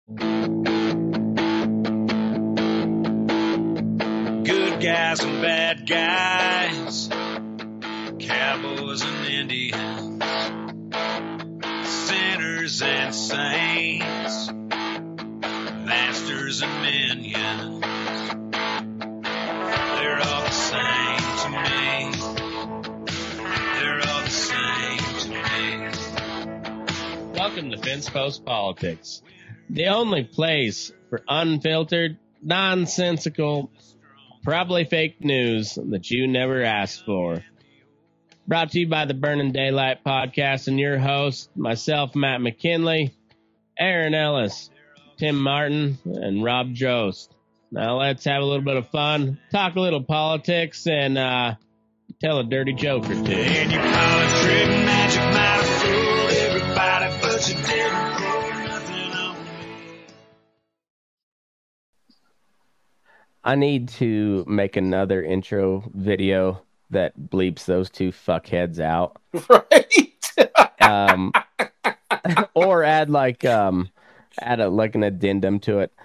Good guys and bad guys, cowboys and Indians, sinners and saints, masters and minions. They're all the same to me. They're all the same to me. Welcome to Fence Post Politics, the only place for unfiltered, nonsensical, probably fake news that you never asked for. Brought to you by the Burning Daylight Podcast and your host, myself, Matt McKinley, Aaron Ellis, Tim Martin, and Rob Jost. Now let's have a little bit of fun, talk a little politics, and tell a dirty joke or two. And you call it trick magic, might have fooled everybody, but you didn't throw nothing on me. I need to make another intro video that bleeps those two fuckheads out. Right. Or add an addendum to it.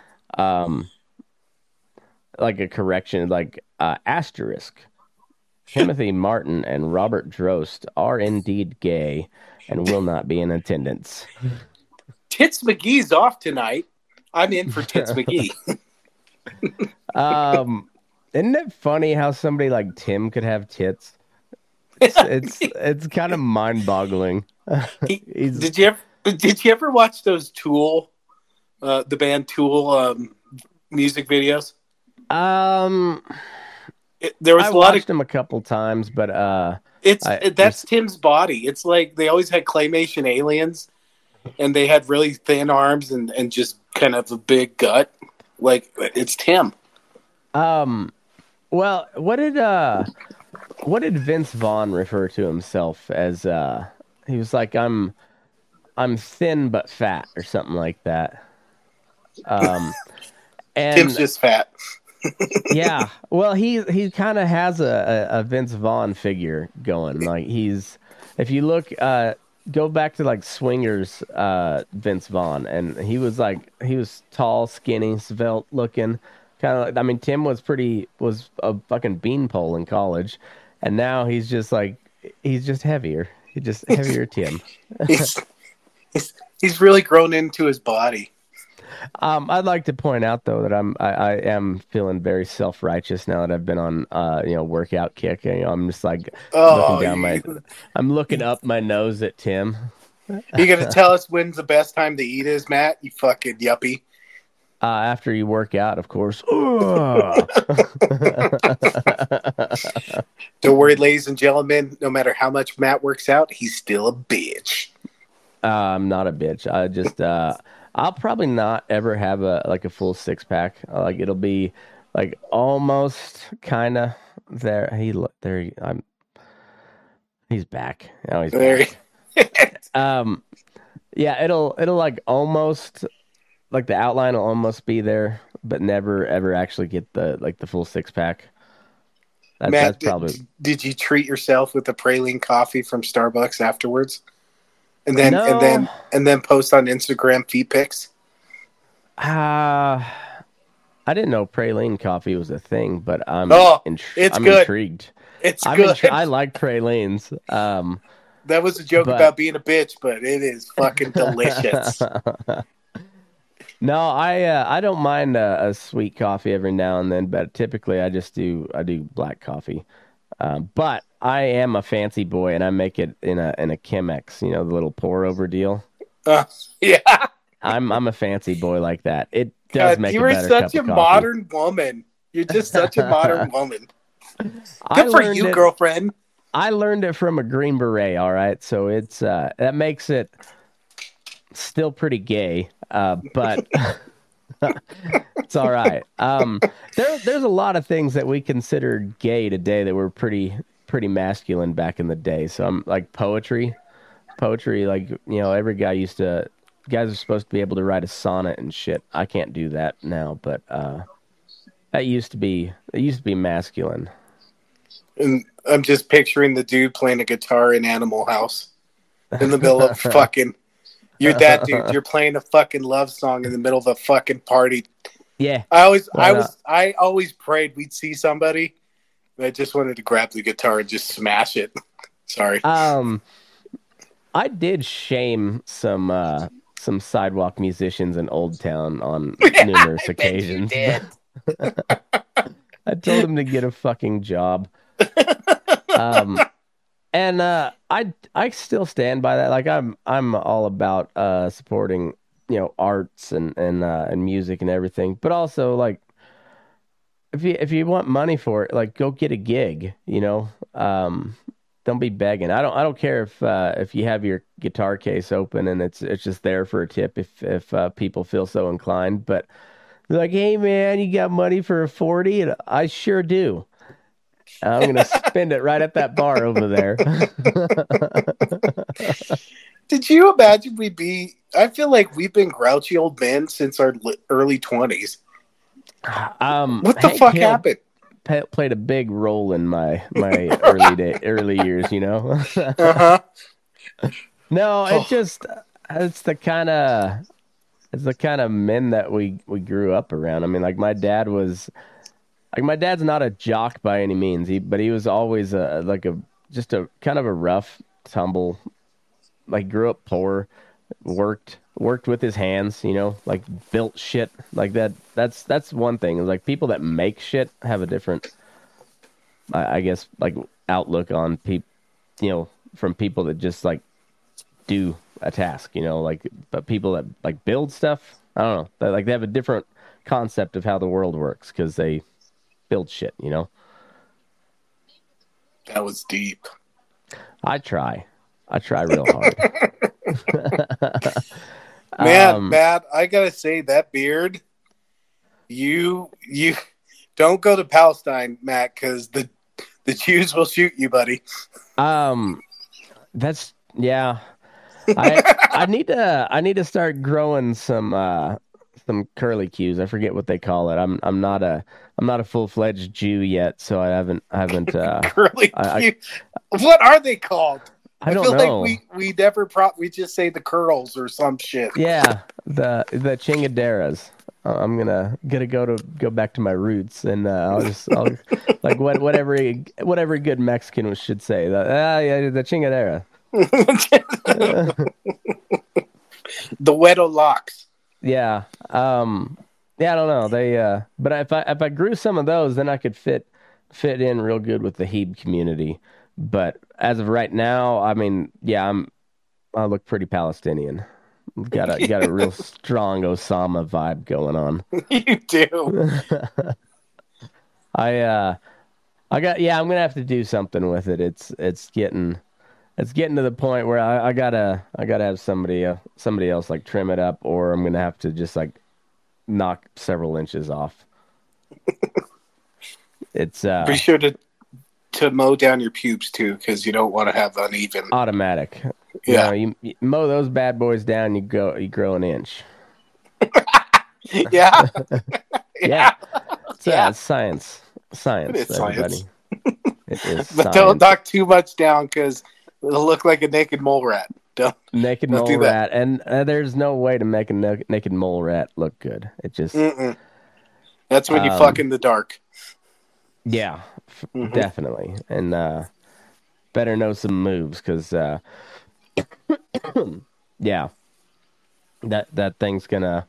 Like a correction, like asterisk. Timothy Martin and Robert Drost are indeed gay and will not be in attendance. Tits McGee's off tonight. I'm in for Tits McGee. Isn't it funny how somebody like Tim could have tits? It's kind of mind-boggling. Did you ever watch those Tool, the band Tool, music videos? I Watched watched them a couple times, but that's Tim's body. It's like they always had claymation aliens, and they had really thin arms and just kind of a big gut. Like it's Tim. Well, what did Vince Vaughn refer to himself as? He was like, I'm thin but fat, or something like that. And Tim's just fat. Yeah, well, he kind of has a Vince Vaughn figure going. Like if you look, go back to like Swingers, Vince Vaughn, and he was tall, skinny, svelte looking. Kind of, I mean, Tim was a fucking beanpole in college, and now he's just heavier. He's just heavier Tim. he's really grown into his body. I'd like to point out though that I am feeling very self-righteous now that I've been on workout kick. I'm just like I'm looking up my nose at Tim. You gonna tell us when's the best time to eat is, Matt? You fucking yuppie. After you work out, of course. Don't worry, ladies and gentlemen. No matter how much Matt works out, he's still a bitch. I'm not a bitch. I just I'll probably not ever have a full six pack. It'll be like almost kind of there. He's back. Now he's back. Yeah, it'll like almost. Like the outline will almost be there, but never ever actually get the full six pack. Matt, that's probably. Did you treat yourself with a praline coffee from Starbucks afterwards, and then post on Instagram feet pics? I didn't know praline coffee was a thing, but I'm good. Intrigued. It's good. I like pralines. That was a joke about being a bitch, but it is fucking delicious. No, I don't mind a sweet coffee every now and then, but typically I do black coffee. But I am a fancy boy, and I make it in a Chemex, the little pour over deal. Yeah, I'm a fancy boy like that. It does make a better cup of coffee. You're such a modern woman. You're just such a modern woman. Good for you, girlfriend. I learned it from a Green Beret. All right, so it's that makes it still pretty gay. But it's all right. There's a lot of things that we considered gay today that were pretty masculine back in the day. So I'm like poetry, like, every guy guys are supposed to be able to write a sonnet and shit. I can't do that now, but that used to be masculine. And I'm just picturing the dude playing a guitar in Animal House in the middle of fucking You're that dude. You're playing a fucking love song in the middle of a fucking party. Yeah. I always prayed we'd see somebody. I just wanted to grab the guitar and just smash it. Sorry. I did shame some sidewalk musicians in Old Town on numerous occasions. You did. I told them to get a fucking job. And I still stand by that. Like I'm all about supporting, arts and music and everything. But also, like, if you want money for it, like, go get a gig, don't be begging. I don't care if you have your guitar case open and it's just there for a tip if people feel so inclined. But they're like, hey man, you got money for a 40? And I sure do. I'm gonna spend it right at that bar over there. Did you imagine I feel like we've been grouchy old men since our early 20s. What the Hank fuck Hill happened? Played a big role in my early years, Uh-huh. No, it's the kind of men that we grew up around. I mean, like my dad's not a jock by any means, but he was always just a kind of a rough tumble. Like, grew up poor, worked with his hands, like built shit like that. That's one thing. It's like people that make shit have a different, I guess, like outlook on people, from people that just like do a task, but people that like build stuff, I don't know, they have a different concept of how the world works because they build shit, That was deep. I try real hard. Man, Matt, I gotta say that beard. You don't go to Palestine, Matt, because the Jews will shoot you, buddy. That's yeah. I need to start growing some curly cues. I forget what they call it. I'm not a full-fledged Jew yet, so I haven't Curly Q. What are they called? I don't feel know. Like we never we just say the curls or some shit. Yeah, the chingaderas. I'm gonna go back to my roots, and I'll like whatever good Mexican should say. The chingadera. The Wedo locks. Yeah. Yeah, I don't know. They but if I grew some of those, then I could fit in real good with the Hebe community. But as of right now, I mean, yeah, I look pretty Palestinian. Got a real strong Osama vibe going on. You do. I'm gonna have to do something with it. It's getting to the point where I gotta have somebody else like trim it up, or I'm gonna have to just like knock several inches off. It's be sure to mow down your pubes too, because you don't want to have uneven. Automatic. Yeah, you mow those bad boys down, you grow an inch. Yeah. Yeah. It's science. It is everybody. science. It is But science. don't knock too much down because it'll look like a naked mole rat. Naked don't mole do that. rat, and there's no way to make a naked mole rat look good. It just That's when you fuck in the dark. yeah, Mhm. definitely, and better know some moves because yeah, that thing's gonna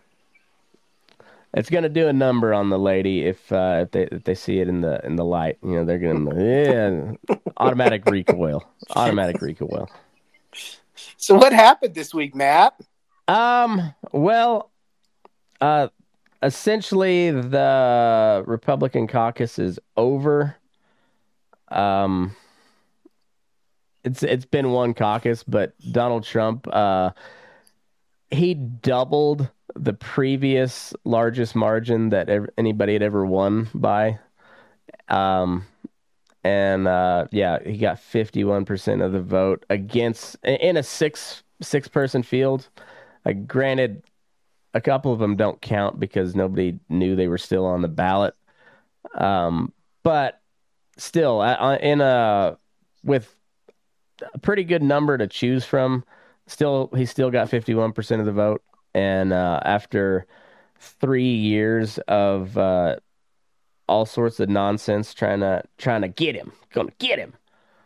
do a number on the lady if they see it in the light. They're gonna automatic recoil. So what happened this week, Matt? Well, essentially the Republican caucus is over. It's been one caucus, but Donald Trump, he doubled the previous largest margin that anybody had ever won by. And he got 51% of the vote against in a six person field. Granted, a couple of them don't count because nobody knew they were still on the ballot. But still, with a pretty good number to choose from, he still got 51% of the vote, and after 3 years of all sorts of nonsense trying to get him, gonna get him.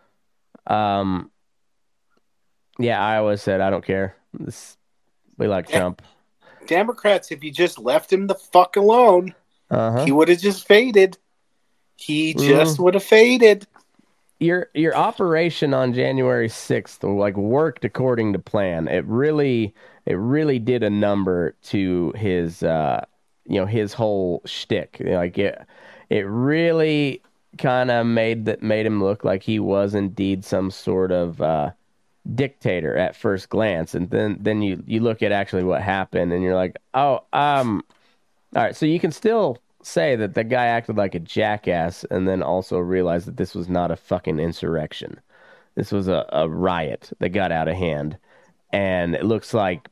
Yeah, Iowa said, I don't care. We like Trump. Democrats, if you just left him the fuck alone, he would have just faded. He just would have faded. Your operation on January 6th like worked according to plan. It really did a number to his his whole shtick. Like it really kind of made him look like he was indeed some sort of dictator at first glance, and then you look at actually what happened, and you're like, all right, so you can still say that the guy acted like a jackass, and then also realize that this was not a fucking insurrection. This was a riot that got out of hand, and it looks like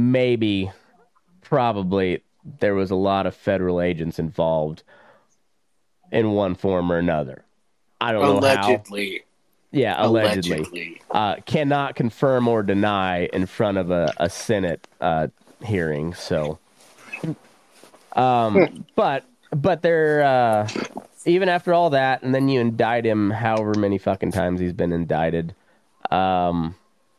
probably there was a lot of federal agents involved in one form or another. I don't know how. Allegedly. Yeah, allegedly. Cannot confirm or deny in front of a Senate hearing. So, but they're even after all that, and then you indict him however many fucking times he's been indicted, and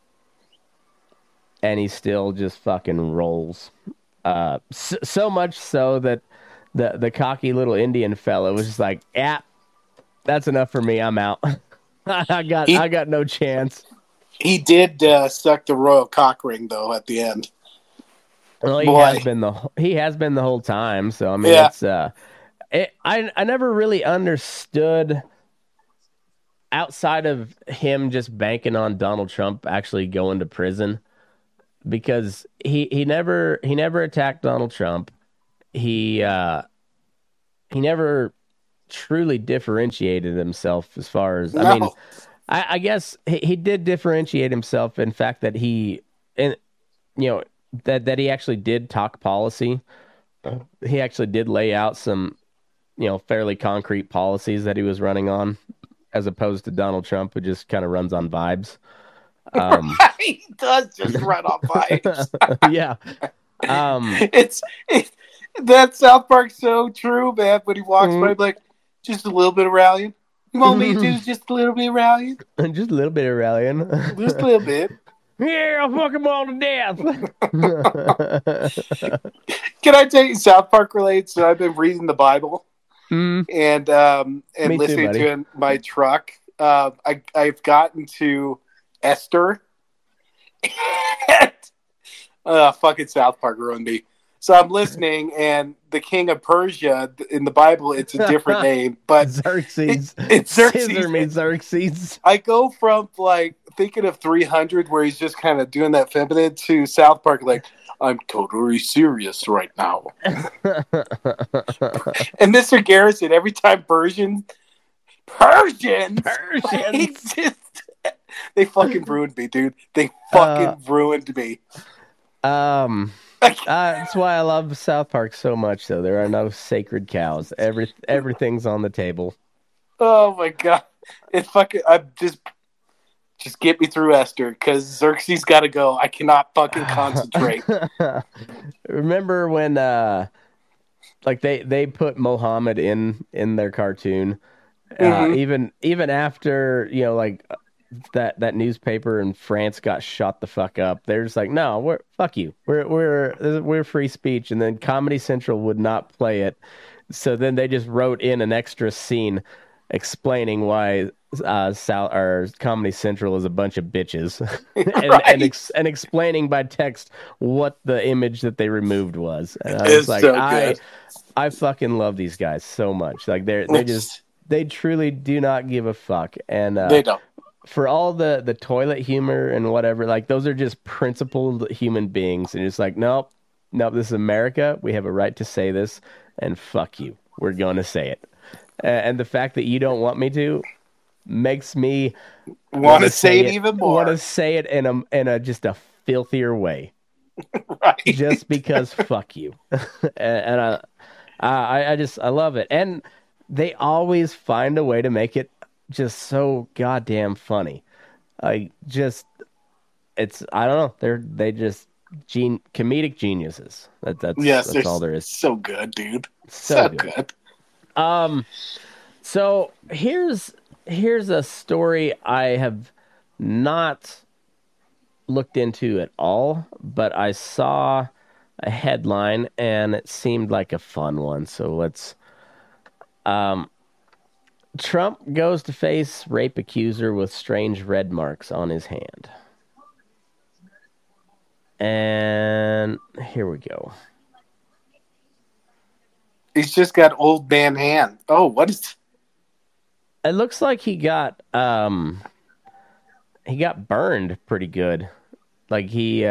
he still just fucking rolls. So much so that the cocky little Indian fellow was just like, yeah, that's enough for me. I'm out. I got no chance. He did suck the royal cock ring though at the end. Well, he has been the whole time. So I mean, yeah. I never really understood outside of him just banking on Donald Trump actually going to prison, because he never attacked Donald Trump. He never truly differentiated himself as far as I mean, I guess he did differentiate himself in fact that that he actually did talk policy. He actually did lay out some fairly concrete policies that he was running on, as opposed to Donald Trump, who just kind of runs on vibes. He does just run on vibes. Yeah. That South Park's so true, man. When he walks by, like, just a little bit of rallying. You want me to do just a little bit of rallying? Just a little bit of rallying. Just a little bit. Yeah, I'll fuck them all to death. Can I tell you, South Park relates? So I've been reading the Bible and listening to it in my truck. I've gotten to Esther. Fucking South Park ruined me. So I'm listening, and the king of Persia in the Bible, it's a different name, but Xerxes. It's Xerxes. Caesar means Xerxes. I go from like thinking of 300, where he's just kind of doing that feminine, to South Park, like, I'm totally serious right now. And Mr. Garrison, every time Persians, they fucking ruined me, dude. They fucking ruined me. That's why I love South Park so much, though. There are no sacred cows. Everything's on the table. Oh my god. It fucking, I'm just get me through Esther, because Xerxes got to go. I cannot fucking concentrate. Remember when like they put Mohammed in their cartoon, even after like that newspaper in France got shot the fuck up. They're just like, no, fuck you. We're free speech, and then Comedy Central would not play it. So then they just wrote in an extra scene explaining why Comedy Central is a bunch of bitches, and explaining by text what the image that they removed was. And I was like, so good. I fucking love these guys so much. Like they truly do not give a fuck, and they don't. For all the toilet humor and whatever, like those are just principled human beings, and it's like, nope, this is America. We have a right to say this, and fuck you. We're going to say it. And the fact that you don't want me to makes me want to say it even more. Want to say it in a just a filthier way, right? Just because fuck you. And I love it, and they always find a way to make it just so goddamn funny. it's I don't know. They just comedic geniuses. Yes, That's all there is. So good, dude. So good. So here's a story I have not looked into at all, but I saw a headline and it seemed like a fun one. So let's. Trump goes to face rape accuser with strange red marks on his hand. And here we go. He's just got old man hand. Oh, what is? It looks like he got burned pretty good. Like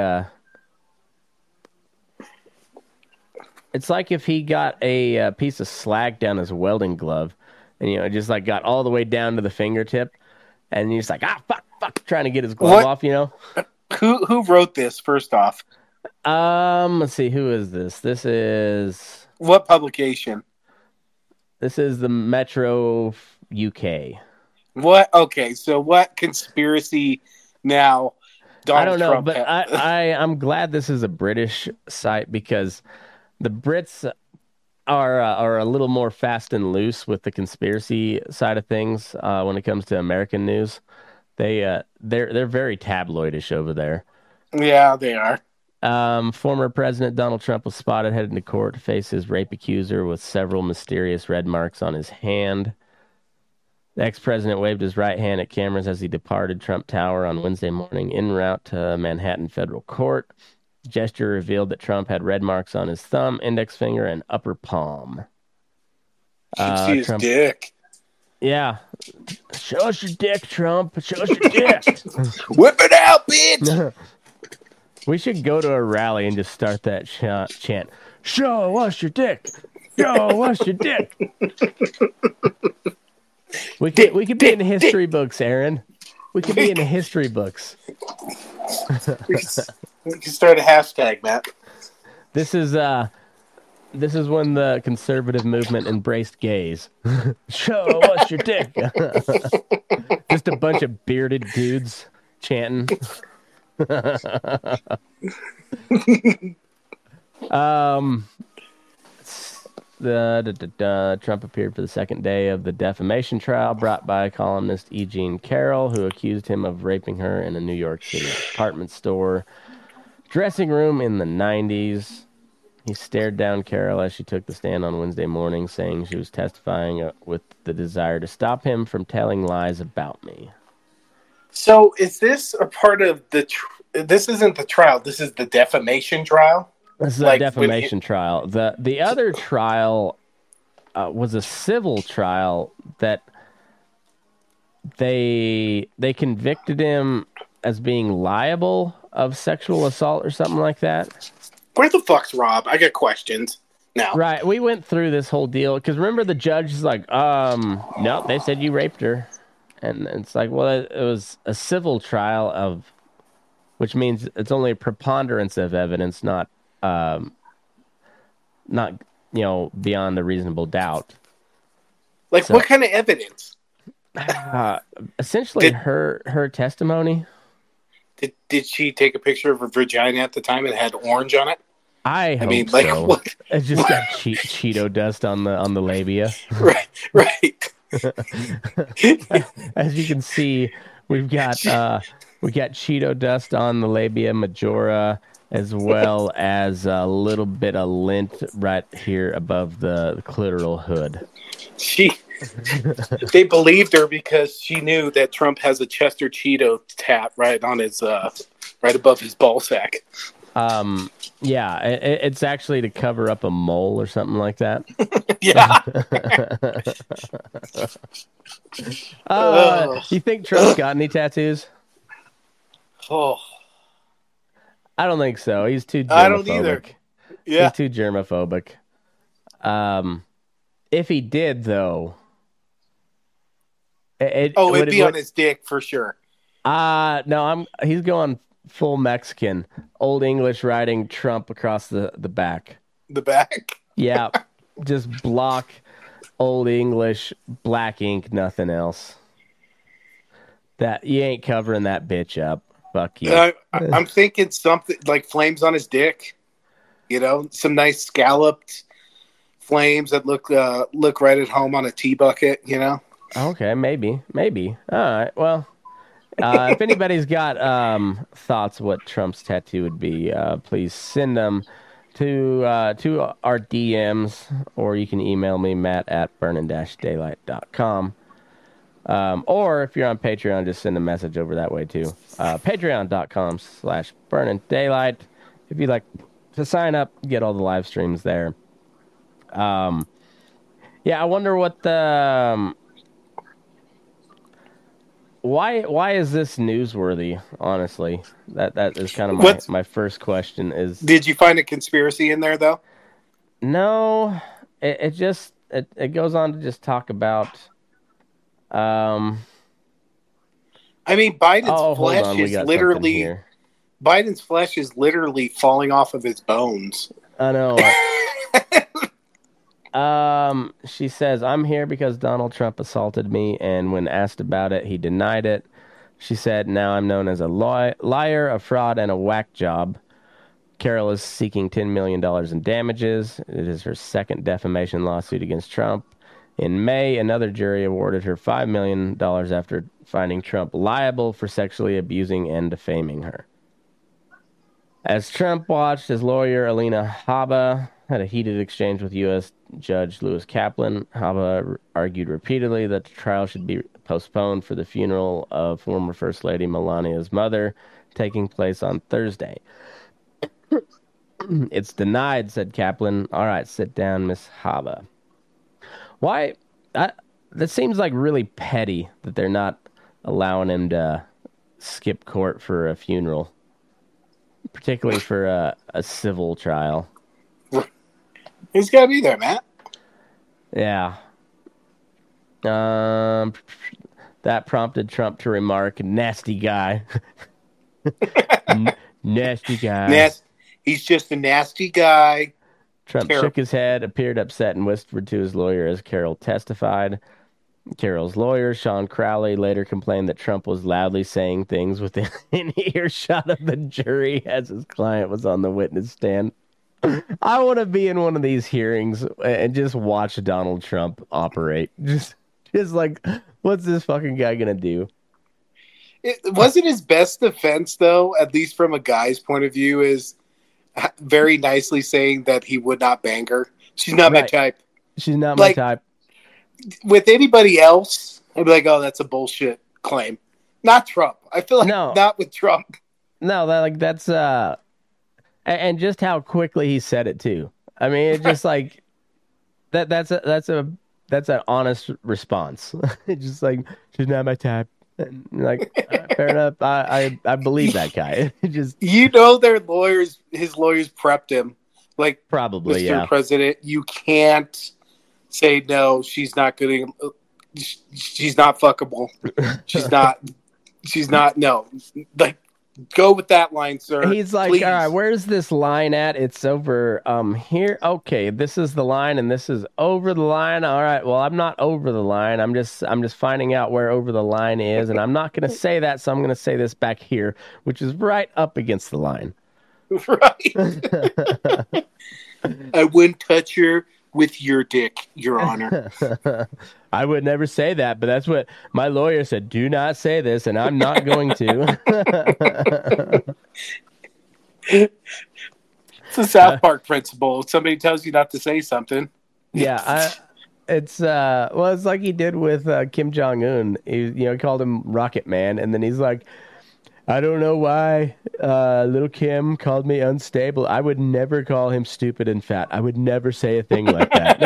it's like if he got a piece of slag down his welding glove, and just like got all the way down to the fingertip, and he's like fuck, trying to get his glove off. Who wrote this? First off, let's see, who is this? This is what publication? This is the Metro UK. What? Okay, so what conspiracy now? I don't know, but I'm glad this is a British site because the Brits are a little more fast and loose with the conspiracy side of things when it comes to American news. They're very tabloidish over there. Yeah, they are. Former President Donald Trump was spotted heading to court to face his rape accuser with several mysterious red marks on his hand. The ex-president waved his right hand at cameras as he departed Trump Tower on Wednesday morning en route to Manhattan Federal Court. The gesture revealed that Trump had red marks on his thumb, index finger, and upper palm. You can see his dick. Yeah. Show us your dick, Trump. Show us your dick. Whip it out, bitch. We should go to a rally and just start that chant. Show us your dick. Show us your dick. We could be in the history books, Aaron. We could be in the history books. We can start a hashtag, Matt. This is when the conservative movement embraced gays. Show us your dick. Just a bunch of bearded dudes chanting. Trump appeared for the second day of the defamation trial brought by columnist E. Jean Carroll, who accused him of raping her in a New York City department store dressing room in the 90s. He stared down Carroll as she took the stand on Wednesday morning, saying she was testifying with the desire to stop him from telling lies about me. So is this a part of the... this isn't the trial. This is the defamation trial? This is a defamation trial. The other trial was a civil trial that they convicted him as being liable of sexual assault or something like that. Where the fuck's Rob? I got questions now. Right, we went through this whole deal because remember the judge is like, no, they said you raped her, and it's like, well, it was a civil trial which means it's only a preponderance of evidence, not beyond a reasonable doubt. Like, so, what kind of evidence? Essentially, her testimony. Did she take a picture of her vagina at the time and had orange on it? I mean, like, so. What? It just got Cheeto dust on the labia. Right. As you can see, we got Cheeto dust on the labia majora, as well as a little bit of lint right here above the clitoral hood. They believed her because she knew that Trump has a Chester Cheeto tat right on his right above his ball sack. Yeah, it's actually to cover up a mole or something like that. Yeah. You think Trump's got any tattoos? Oh, I don't think so. He's too germophobic. I don't either. Yeah. He's too germophobic. If he did, though, it'd be on his dick for sure. No, he's going full Mexican, Old English writing Trump across the back. The back? Yeah, just block Old English, black ink, nothing else. That you ain't covering that bitch up. Fuck you. I'm thinking something like flames on his dick. You know, some nice scalloped flames that look right at home on a tea bucket. You know. Okay, maybe. All right. Well, if anybody's got thoughts what Trump's tattoo would be, please send them to our DMs, or you can email me, matt@burning-daylight.com. Or if you're on Patreon, just send a message over that way too. Patreon.com/burningdaylight. If you'd like to sign up, get all the live streams there. Yeah, I wonder what the why is this newsworthy? Honestly, that is kind of my first question. Is did you find a conspiracy in there though? No, it just goes on to just talk about. I mean, Biden's flesh is literally falling off of his bones. I know. She says, "I'm here because Donald Trump assaulted me, and when asked about it, he denied it." She said, "Now I'm known as a liar, a fraud, and a whack job." Carol is seeking $10 million in damages. It is her second defamation lawsuit against Trump. In May, another jury awarded her $5 million after finding Trump liable for sexually abusing and defaming her. As Trump watched, his lawyer, Alina Habba, had a heated exchange with U.S. Judge Lewis Kaplan. Habba argued repeatedly that the trial should be postponed for the funeral of former First Lady Melania's mother, taking place on Thursday. "It's denied," said Kaplan. "All right, sit down, Miss Habba." Why? That seems like really petty that they're not allowing him to skip court for a funeral, particularly for a civil trial. He's got to be there, Matt. Yeah. That prompted Trump to remark, "Nasty guy." Nasty guy. He's just a nasty guy. Trump shook his head, appeared upset, and whispered to his lawyer as Carol testified. Carol's lawyer, Sean Crowley, later complained that Trump was loudly saying things within earshot of the jury as his client was on the witness stand. I want to be in one of these hearings and just watch Donald Trump operate. Just like, what's this fucking guy gonna do? It wasn't his best defense, though, at least from a guy's point of view, is very nicely saying that he would not bang her. She's not my type. She's not my type. With anybody else, I'd be like, oh, that's a bullshit claim. Not Trump. I feel like not with Trump. No, that's and just how quickly he said it too. I mean, it's just like that's an honest response. It's just like, she's not my type. And like, fair enough. I believe that guy. Just, his lawyers prepped him. Like, probably, Mr. President, you can't say no. She's not going. She's not fuckable. She's not. No, like, go with that line, sir. He's like, please. All right, where's this line at? It's over here. Okay, this is the line, and this is over the line. All right, well, I'm not over the line. I'm just finding out where over the line is, and I'm not going to say that, so I'm going to say this back here, which is right up against the line. Right. I wouldn't touch her with your dick, Your Honor. I would never say that, but that's what my lawyer said. Do not say this, and I'm not going to. It's a South Park principle. If somebody tells you not to say something. Yeah, it's like he did with Kim Jong-un. He called him Rocket Man, and then he's like, I don't know why little Kim called me unstable. I would never call him stupid and fat. I would never say a thing like that.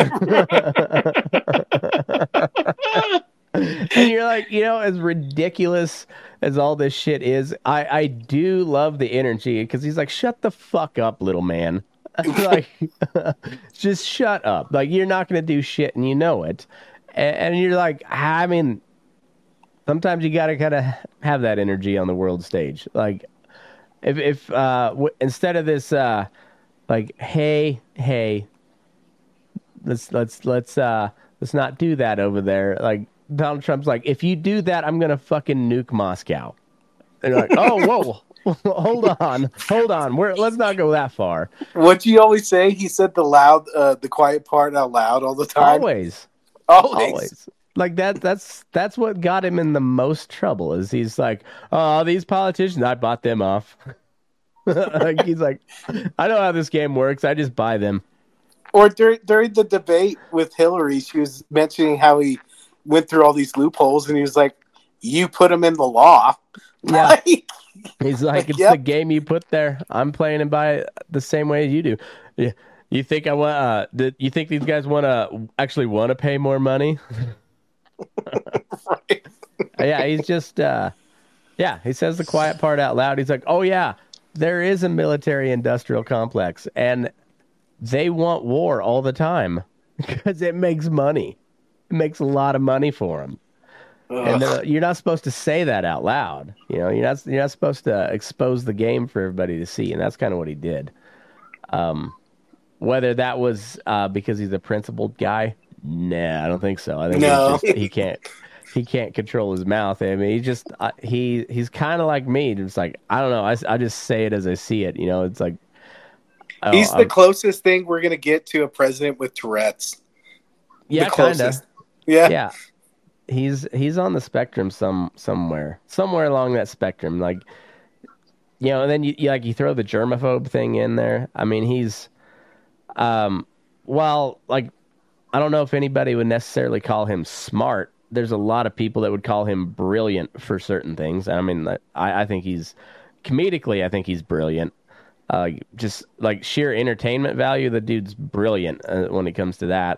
And you're like, as ridiculous as all this shit is, I do love the energy, because he's like, shut the fuck up, little man. Like, just shut up. Like, you're not going to do shit, and you know it. And you're like, I mean, sometimes you got to kind of have that energy on the world stage. Like, if instead of this, like, hey, let's not do that over there. Like, Donald Trump's like, if you do that, I'm gonna fucking nuke Moscow. And you're like, oh, whoa, hold on. Let's not go that far. What you always say? He said the quiet part out loud all the time. Always. Like that's what got him in the most trouble. Is he's like, oh, these politicians, I bought them off. Like he's like, I know how this game works. I just buy them. Or during the debate with Hillary, she was mentioning how he went through all these loopholes, and he was like, "You put them in the law." Yeah. Like, He's like, it's the game you put there. I'm playing it by the same way as you do. Yeah. You think I want? You think these guys want to pay more money? right. Yeah, he's just. He says the quiet part out loud. He's like, oh yeah, there is a military-industrial complex, and they want war all the time because it makes money. It makes a lot of money for them. And you're not supposed to say that out loud. You know, you're not supposed to expose the game for everybody to see, and that's kind of what he did. Whether that was because he's a principled guy, nah, I don't think so. I think he can't control his mouth. I mean, he's kind of like me. Just like, I don't know. I just say it as I see it. You know, it's like he's the closest thing we're gonna get to a president with Tourette's. Yeah, kind of. Yeah. He's on the spectrum somewhere along that spectrum. Like, you know, and then you throw the germaphobe thing in there. I mean, he's like, I don't know if anybody would necessarily call him smart. There's a lot of people that would call him brilliant for certain things. I mean, I think he's comedically, I think he's brilliant. Just like sheer entertainment value, the dude's brilliant when it comes to that.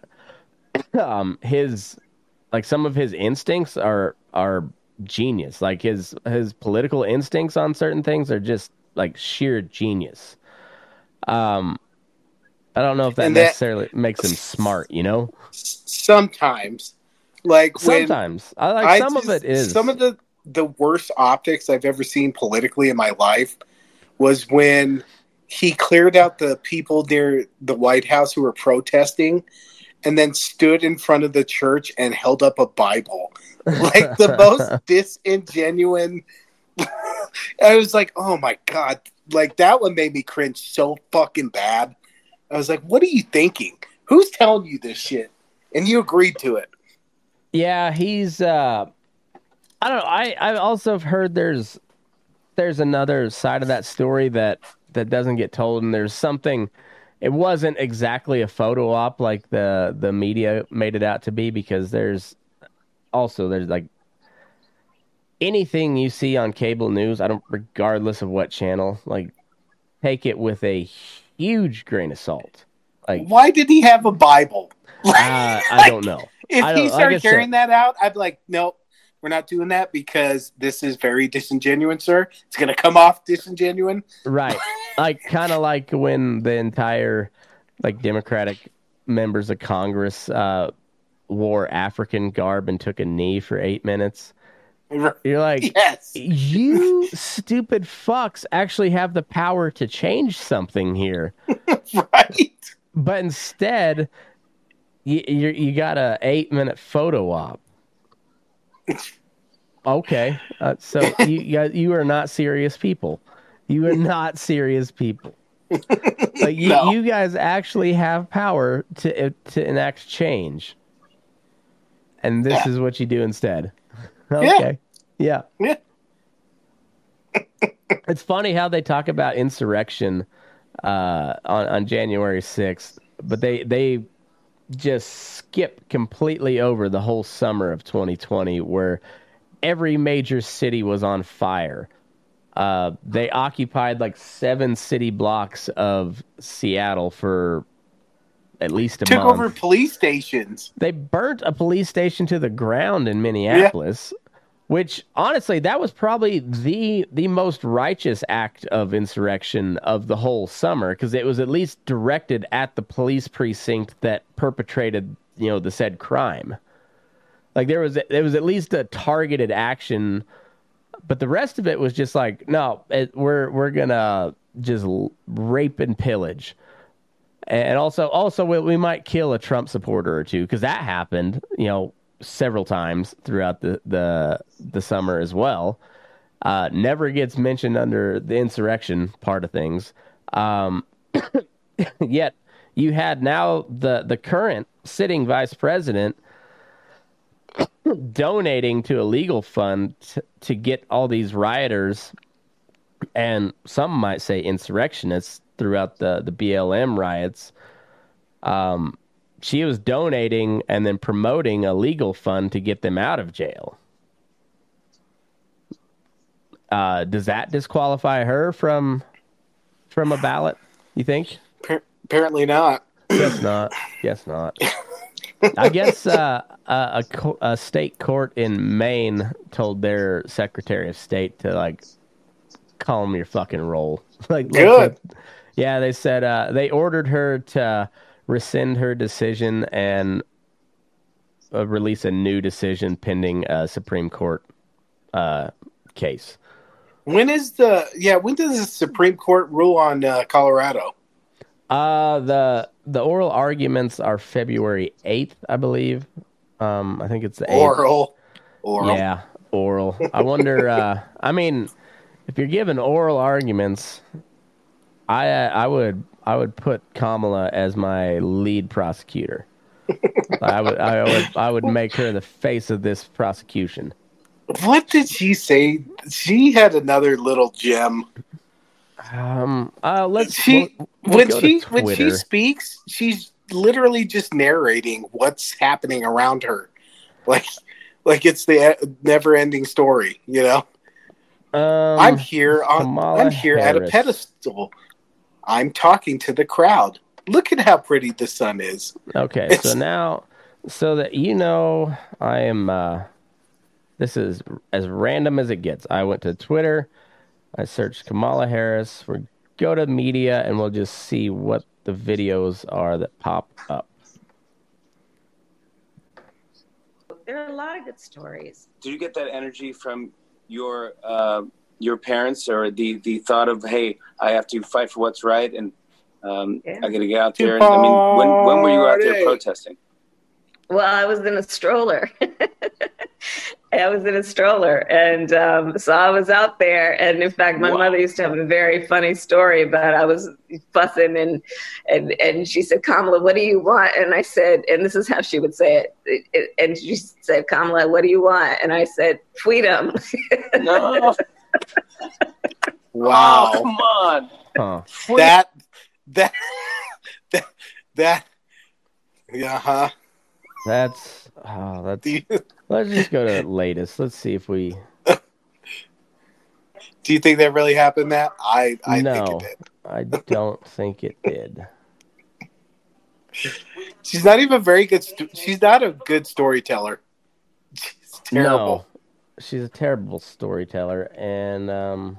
Some of his instincts are genius. Like his political instincts on certain things are just like sheer genius. I don't know if that necessarily makes him smart, you know? Sometimes. Sometimes. Some of the worst optics I've ever seen politically in my life was when he cleared out the people near the White House who were protesting and then stood in front of the church and held up a Bible. Like the most disingenuous. I was like, oh my God. Like that one made me cringe so fucking bad. I was like, what are you thinking? Who's telling you this shit? And you agreed to it. Yeah, he's I don't know. I also have heard there's another side of that story that doesn't get told, and there's something. It wasn't exactly a photo op like the media made it out to be, because there's like anything you see on cable news, regardless of what channel, like take it with a huge grain of salt. Like, why did he have a Bible? I don't know. If he started carrying that out, I'd be like, nope, we're not doing that because this is very disingenuous, sir. It's going to come off disingenuous. Right. Like, kind of like when the entire, like, Democratic members of Congress wore African garb and took a knee for 8 minutes. You're like, yes. You stupid fucks actually have the power to change something here. Right. But instead, you got a 8-minute photo op. Okay, so you are not serious people. You are not serious people. Like you guys actually have power to enact change, and this is what you do instead. Okay, yeah. It's funny how they talk about insurrection on January 6th, but they just skip completely over the whole summer of 2020, where every major city was on fire. They occupied like 7 city blocks of Seattle for at least a month. Took over police stations. They burnt a police station to the ground in Minneapolis, which honestly, that was probably the most righteous act of insurrection of the whole summer, because it was at least directed at the police precinct that perpetrated, the said crime. Like there was at least a targeted action, but the rest of it was just like, no, we're gonna just rape and pillage, and also we might kill a Trump supporter or two, because that happened, several times throughout the summer as well. Never gets mentioned under the insurrection part of things. Yet you had now the current sitting vice president donating to a legal fund to get all these rioters, and some might say insurrectionists, throughout the BLM riots. She was donating and then promoting a legal fund to get them out of jail. Does that disqualify her from a ballot, you think? Apparently not. Guess not. Guess not. I guess a state court in Maine told their Secretary of State to, like, calm your fucking roll. Like, good. Yeah, they said they ordered her to rescind her decision and release a new decision pending a Supreme Court case. When does the Supreme Court rule on Colorado? The oral arguments are February 8th, I believe. I think it's the 8th. Oral. Yeah, oral. I wonder, I mean, if you're given oral arguments, I would put Kamala as my lead prosecutor. I would make her the face of this prosecution. What did she say? She had another little gem. When she speaks, she's literally just narrating what's happening around her, like it's the never-ending story. You know, I'm here at a pedestal. I'm talking to the crowd. Look at how pretty the sun is. Okay, so now, so that you know, I am. This is as random as it gets. I went to Twitter. I searched Kamala Harris. We go to media, and we'll just see what the videos are that pop up. There are a lot of good stories. Did you get that energy from your parents, or the thought of, hey, I have to fight for what's right, and I got to get out there? I mean, when were you out there protesting? Well, I was in a stroller. And so I was out there. And in fact, my mother used to have a very funny story about I was fussing and she said, Kamala, what do you want? And I said, and this is how she would say it. And she said, Kamala, what do you want? And I said, freedom. No. Wow. Oh, come on. Huh. That. Yeah, huh? That's let's just go to the latest. Let's see if we. Do you think that really happened, Matt? I no, think it did. I don't think it did. She's not even very good. She's not a good storyteller. She's terrible. No, she's a terrible storyteller. And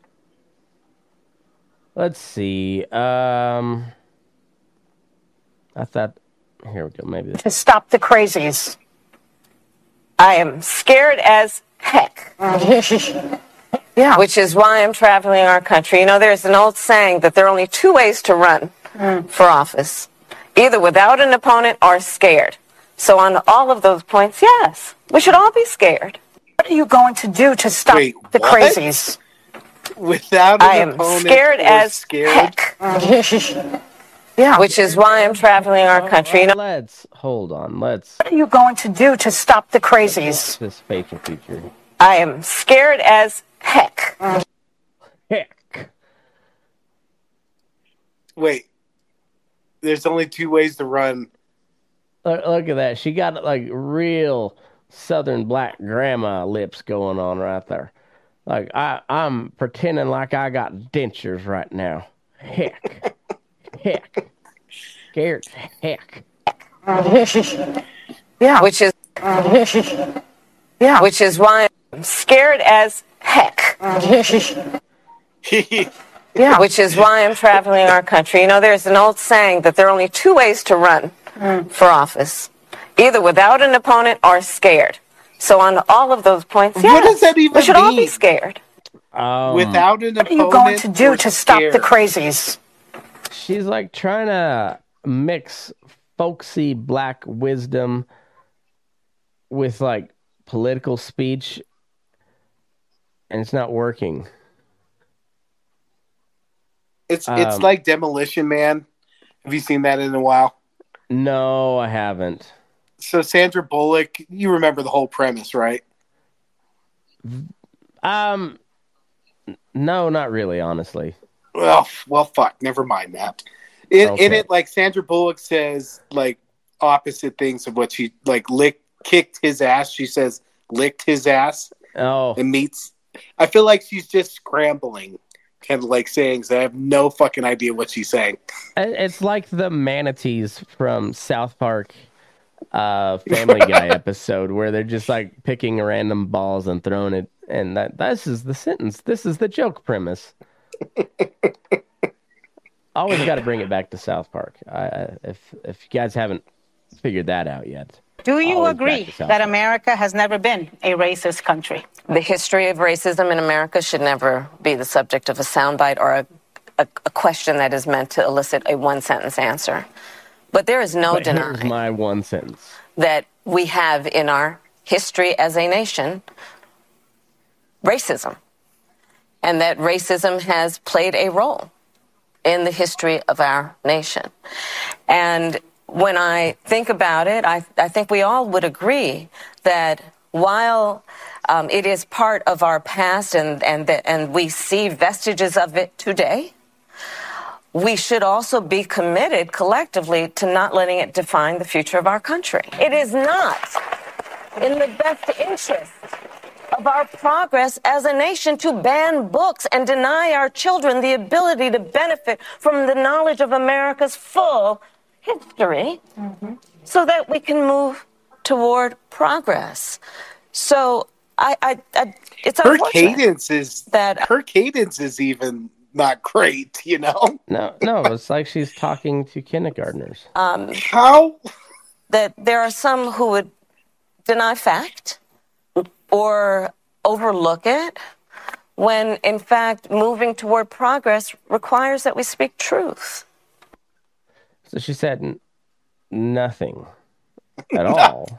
let's see. I thought. Here we go. Maybe to stop the crazies. I am scared as heck. Yeah. Which is why I'm traveling our country. You know, there's an old saying that there are only two ways to run for office. Either without an opponent or scared. So on all of those points, yes, we should all be scared. What are you going to do to stop the crazies? Without an opponent, I am scared as heck. Yeah. Which is why I'm traveling our country. Let's hold on. What are you going to do to stop the crazies? This facial feature. I am scared as heck. Heck. Wait. There's only two ways to run. Look at that. She got like real Southern black grandma lips going on right there. Like I'm pretending like I got dentures right now. Heck. Heck. Scared heck. Yeah. Which is yeah. Which is why I'm scared as heck. Yeah. Which is why I'm traveling our country. You know, there's an old saying that there are only two ways to run for office. Either without an opponent or scared. So on all of those points, yes, what does that even we should mean? all be scared. Without an opponent, what are you going to do to stop the crazies? She's like trying to mix folksy black wisdom with like political speech. and it's not working. It's like Demolition Man. Have you seen that in a while? No, I haven't. So Sandra Bullock, you remember the whole premise, right? No, not really, honestly. Well, fuck. Never mind that. In it, like Sandra Bullock says, like opposite things of what she kicked his ass. She says licked his ass. Oh, and meets. I feel like she's just scrambling, kind of like saying, I have no fucking idea what she's saying. It's like the manatees from South Park Family Guy episode where they're just like picking random balls and throwing it, and this is the sentence. This is the joke premise. Always got to bring it back to South Park. If you guys haven't figured that out yet. Do you agree that America has never been a racist country? The history of racism in America should never be the subject of a soundbite or a question that is meant to elicit a one-sentence answer. But there is no denying. Here's my one sentence. That we have in our history as a nation racism. And that racism has played a role in the history of our nation. And when I think about it, I think we all would agree that while it is part of our past and we see vestiges of it today, we should also be committed collectively to not letting it define the future of our country. It is not in the best interest of our progress as a nation to ban books and deny our children the ability to benefit from the knowledge of America's full history so that we can move toward progress. So it's her cadence is even not great, you know? No, it's like she's talking to kindergartners. How? That there are some who would deny fact or overlook it when, in fact, moving toward progress requires that we speak truth. So she said nothing at all.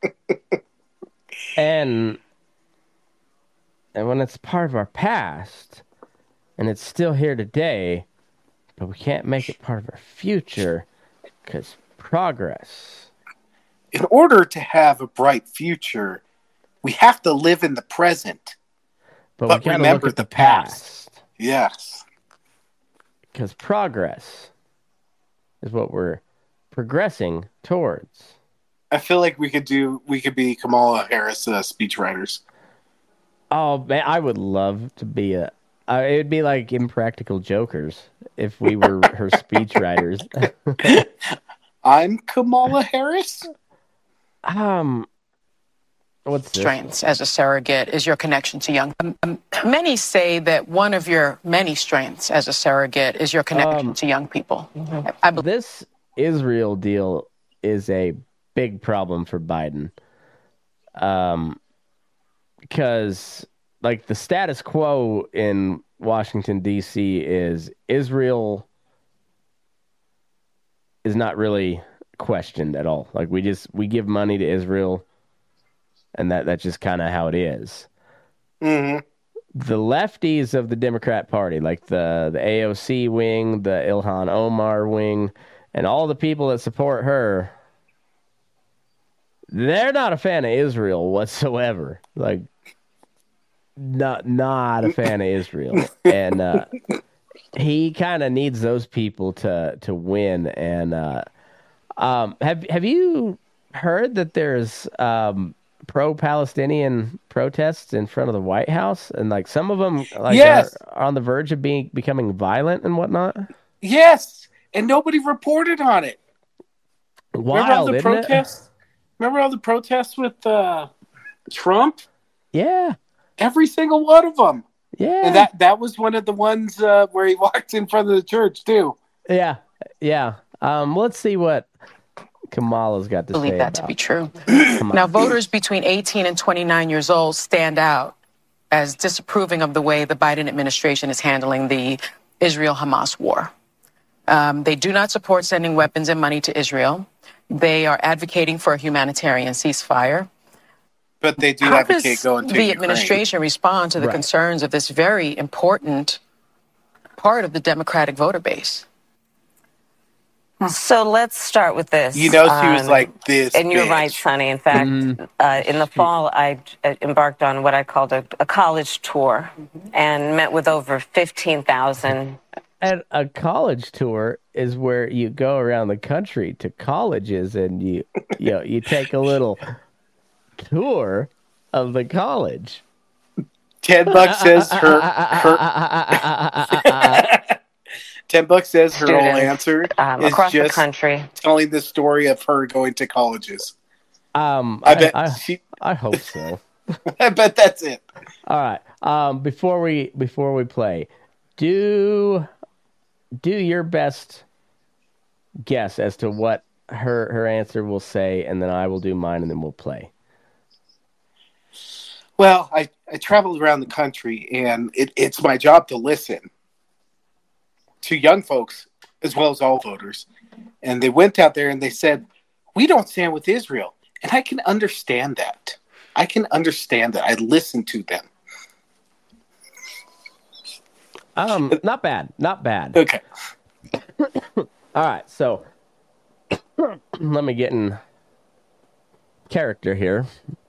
And when it's part of our past, and it's still here today, but we can't make it part of our future because progress. In order to have a bright future, we have to live in the present. But we remember the past. Yes. Because progress is what we're progressing towards. I feel like we could be Kamala Harris speechwriters. Oh man, I would love to be it would be like Impractical Jokers if we were her speechwriters. I'm Kamala Harris. What's this? Strengths as a surrogate is your connection to young. Many say that one of your many strengths as a surrogate is your connection to young people. This Israel deal is a big problem for Biden. Because like the status quo in Washington, D.C. is Israel is not really questioned at all. Like we give money to Israel, and that's just kind of how it is. Mm-hmm. The lefties of the Democrat Party, like the AOC wing, the Ilhan Omar wing, and all the people that support her, they're not a fan of Israel whatsoever. Like, not a fan of Israel. And he kind of needs those people to win. And have you heard that there's pro-Palestinian protests in front of the White House? And like some of them are on the verge of becoming violent and whatnot? Yes, and nobody reported on it. Wild, Remember all the protests with Trump? Yeah. Every single one of them. Yeah. And that was one of the ones where he walked in front of the church, too. Yeah. Yeah. Let's see what Kamala's got to say. Believe that to be true. Now, voters between 18 and 29 years old stand out as disapproving of the way the Biden administration is handling the Israel-Hamas war. They do not support sending weapons and money to Israel. They are advocating for a humanitarian ceasefire. But they do How advocate does going to the Ukraine. administration respond to the concerns of this very important part of the Democratic voter base? So let's start with this. You know, she was like this. And you're right, Sonny. In fact, in the fall, I embarked on what I called a college tour and met with over 15,000. And a college tour is where you go around the country to colleges and you take a little tour of the college. $10 says her $10 says her whole answer is across just the country telling the story of her going to colleges. I hope so. I bet that's it. All right. Before we play, do your best guess as to what her answer will say, and then I will do mine, and then we'll play. Well, I traveled around the country, and it's my job to listen to young folks as well as all voters. And they went out there and they said, we don't stand with Israel. And I can understand that. I listen to them. Not bad. Okay. All right, so let me get in character here.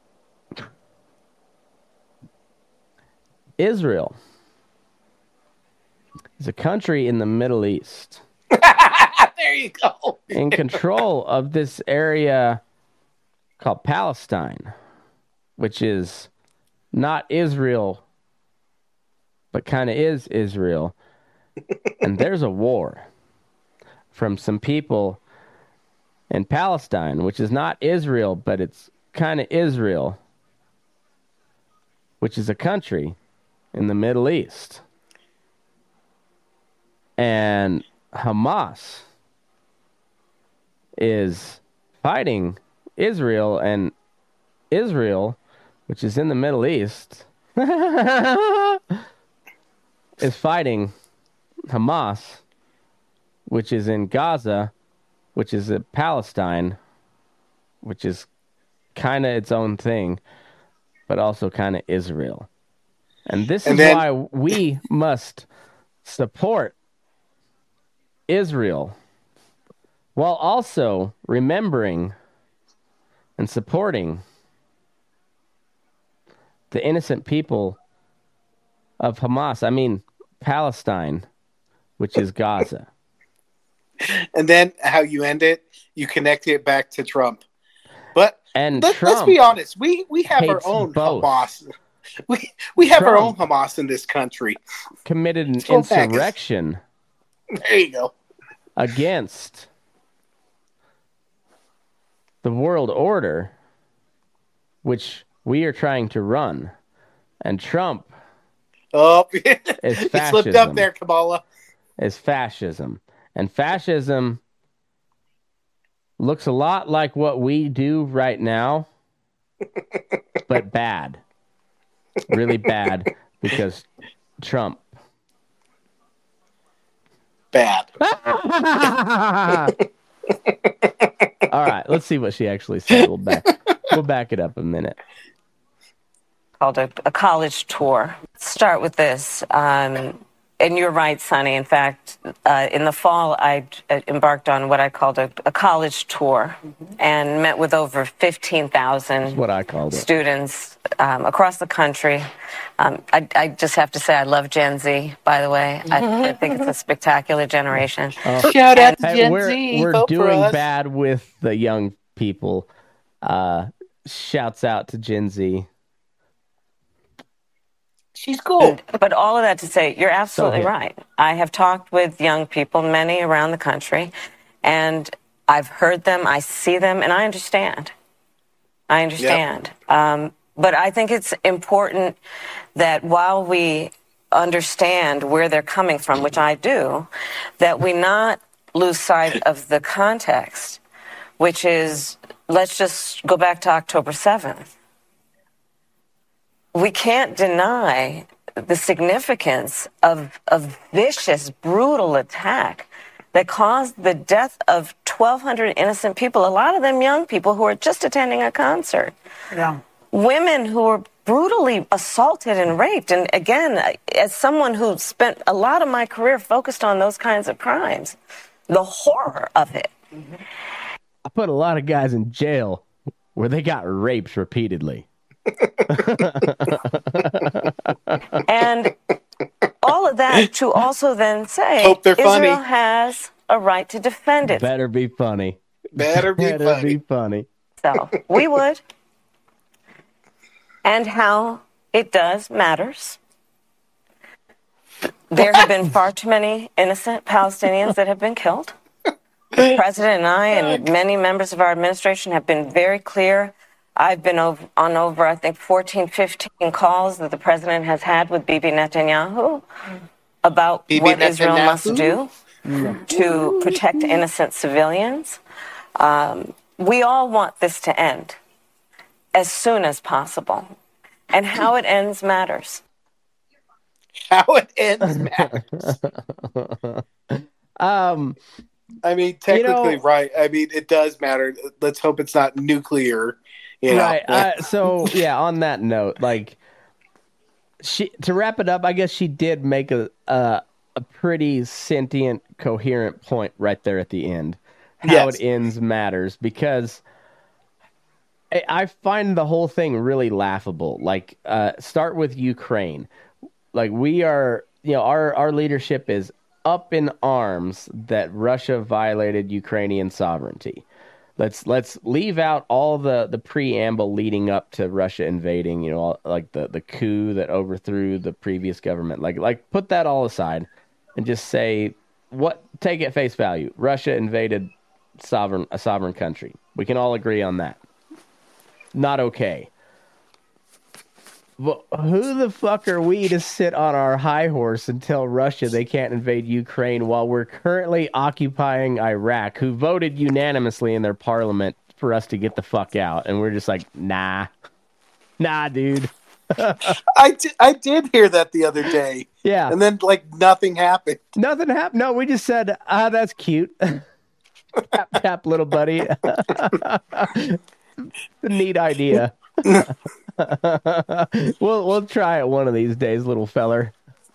Israel is a country in the Middle East. There you go. In control of this area called Palestine, which is not Israel, but kind of is Israel. And there's a war from some people in Palestine, which is not Israel, but it's kind of Israel, which is a country in the Middle East. And Hamas is fighting Israel, and Israel, which is in the Middle East, is fighting Hamas, which is in Gaza, which is in Palestine, which is kind of its own thing, but also kind of Israel. And this is why we must support Israel while also remembering and supporting the innocent people of Hamas. I mean, Palestine, which is Gaza. And then how you end it, you connect it back to Trump. But let's be honest, we have our own Hamas. We have our own Hamas in this country. Committed an insurrection. There you go. Against the world order, which we are trying to run. And Trump is fascism. You slipped up there, Kamala. Is fascism. And fascism looks a lot like what we do right now, but bad. Really bad, because Trump. Bad. All right, let's see what she actually said. We'll back it up a minute. Called a college tour. Start with this. And you're right, Sonny. In fact, in the fall, I embarked on what I called a college tour and met with over 15,000 students across the country. I just have to say I love Gen Z, by the way. I think it's a spectacular generation. Shout out to Gen Z. We're doing bad with the young people. Shouts out to Gen Z. She's cool. But all of that to say, you're absolutely right. I have talked with young people, many around the country, and I've heard them, I see them, and I understand. Yep. But I think it's important that while we understand where they're coming from, which I do, that we not lose sight of the context, which is, let's just go back to October 7th. We can't deny the significance of a vicious, brutal attack that caused the death of 1,200 innocent people, a lot of them young people who are just attending a concert. Yeah. women who were brutally assaulted and raped. And again, as someone who spent a lot of my career focused on those kinds of crimes, the horror of it. I put a lot of guys in jail where they got raped repeatedly. And all of that to also then say Israel funny. Has a right to defend it. Better be funny. Better be funny. So we would. And how it does matters. There have been far too many innocent Palestinians that have been killed. The president and I and many members of our administration have been very clear. I've been over, I think, 14, 15 calls that the president has had with Bibi Netanyahu about what Israel must do to protect innocent civilians. We all want this to end as soon as possible. And how it ends matters. How it ends matters. I mean, technically, right. I mean, it does matter. Let's hope it's not nuclear. Right. So, yeah, on that note, like, to wrap it up, I guess she did make a pretty sentient, coherent point right there at the end. How it ends matters, because I find the whole thing really laughable. Like, start with Ukraine. Like, we are, our leadership is up in arms that Russia violated Ukrainian sovereignty. Let's leave out all the preamble leading up to Russia invading, like the coup that overthrew the previous government. Like put that all aside and just say, take at face value. Russia invaded a sovereign country. We can all agree on that. Not okay. But who the fuck are we to sit on our high horse and tell Russia they can't invade Ukraine while we're currently occupying Iraq, who voted unanimously in their parliament for us to get the fuck out? And we're just like, nah, dude. I did hear that the other day. Yeah. And then, nothing happened. Nothing happened. No, we just said, that's cute. Tap, tap, little buddy. Neat idea. We'll try it one of these days, little feller.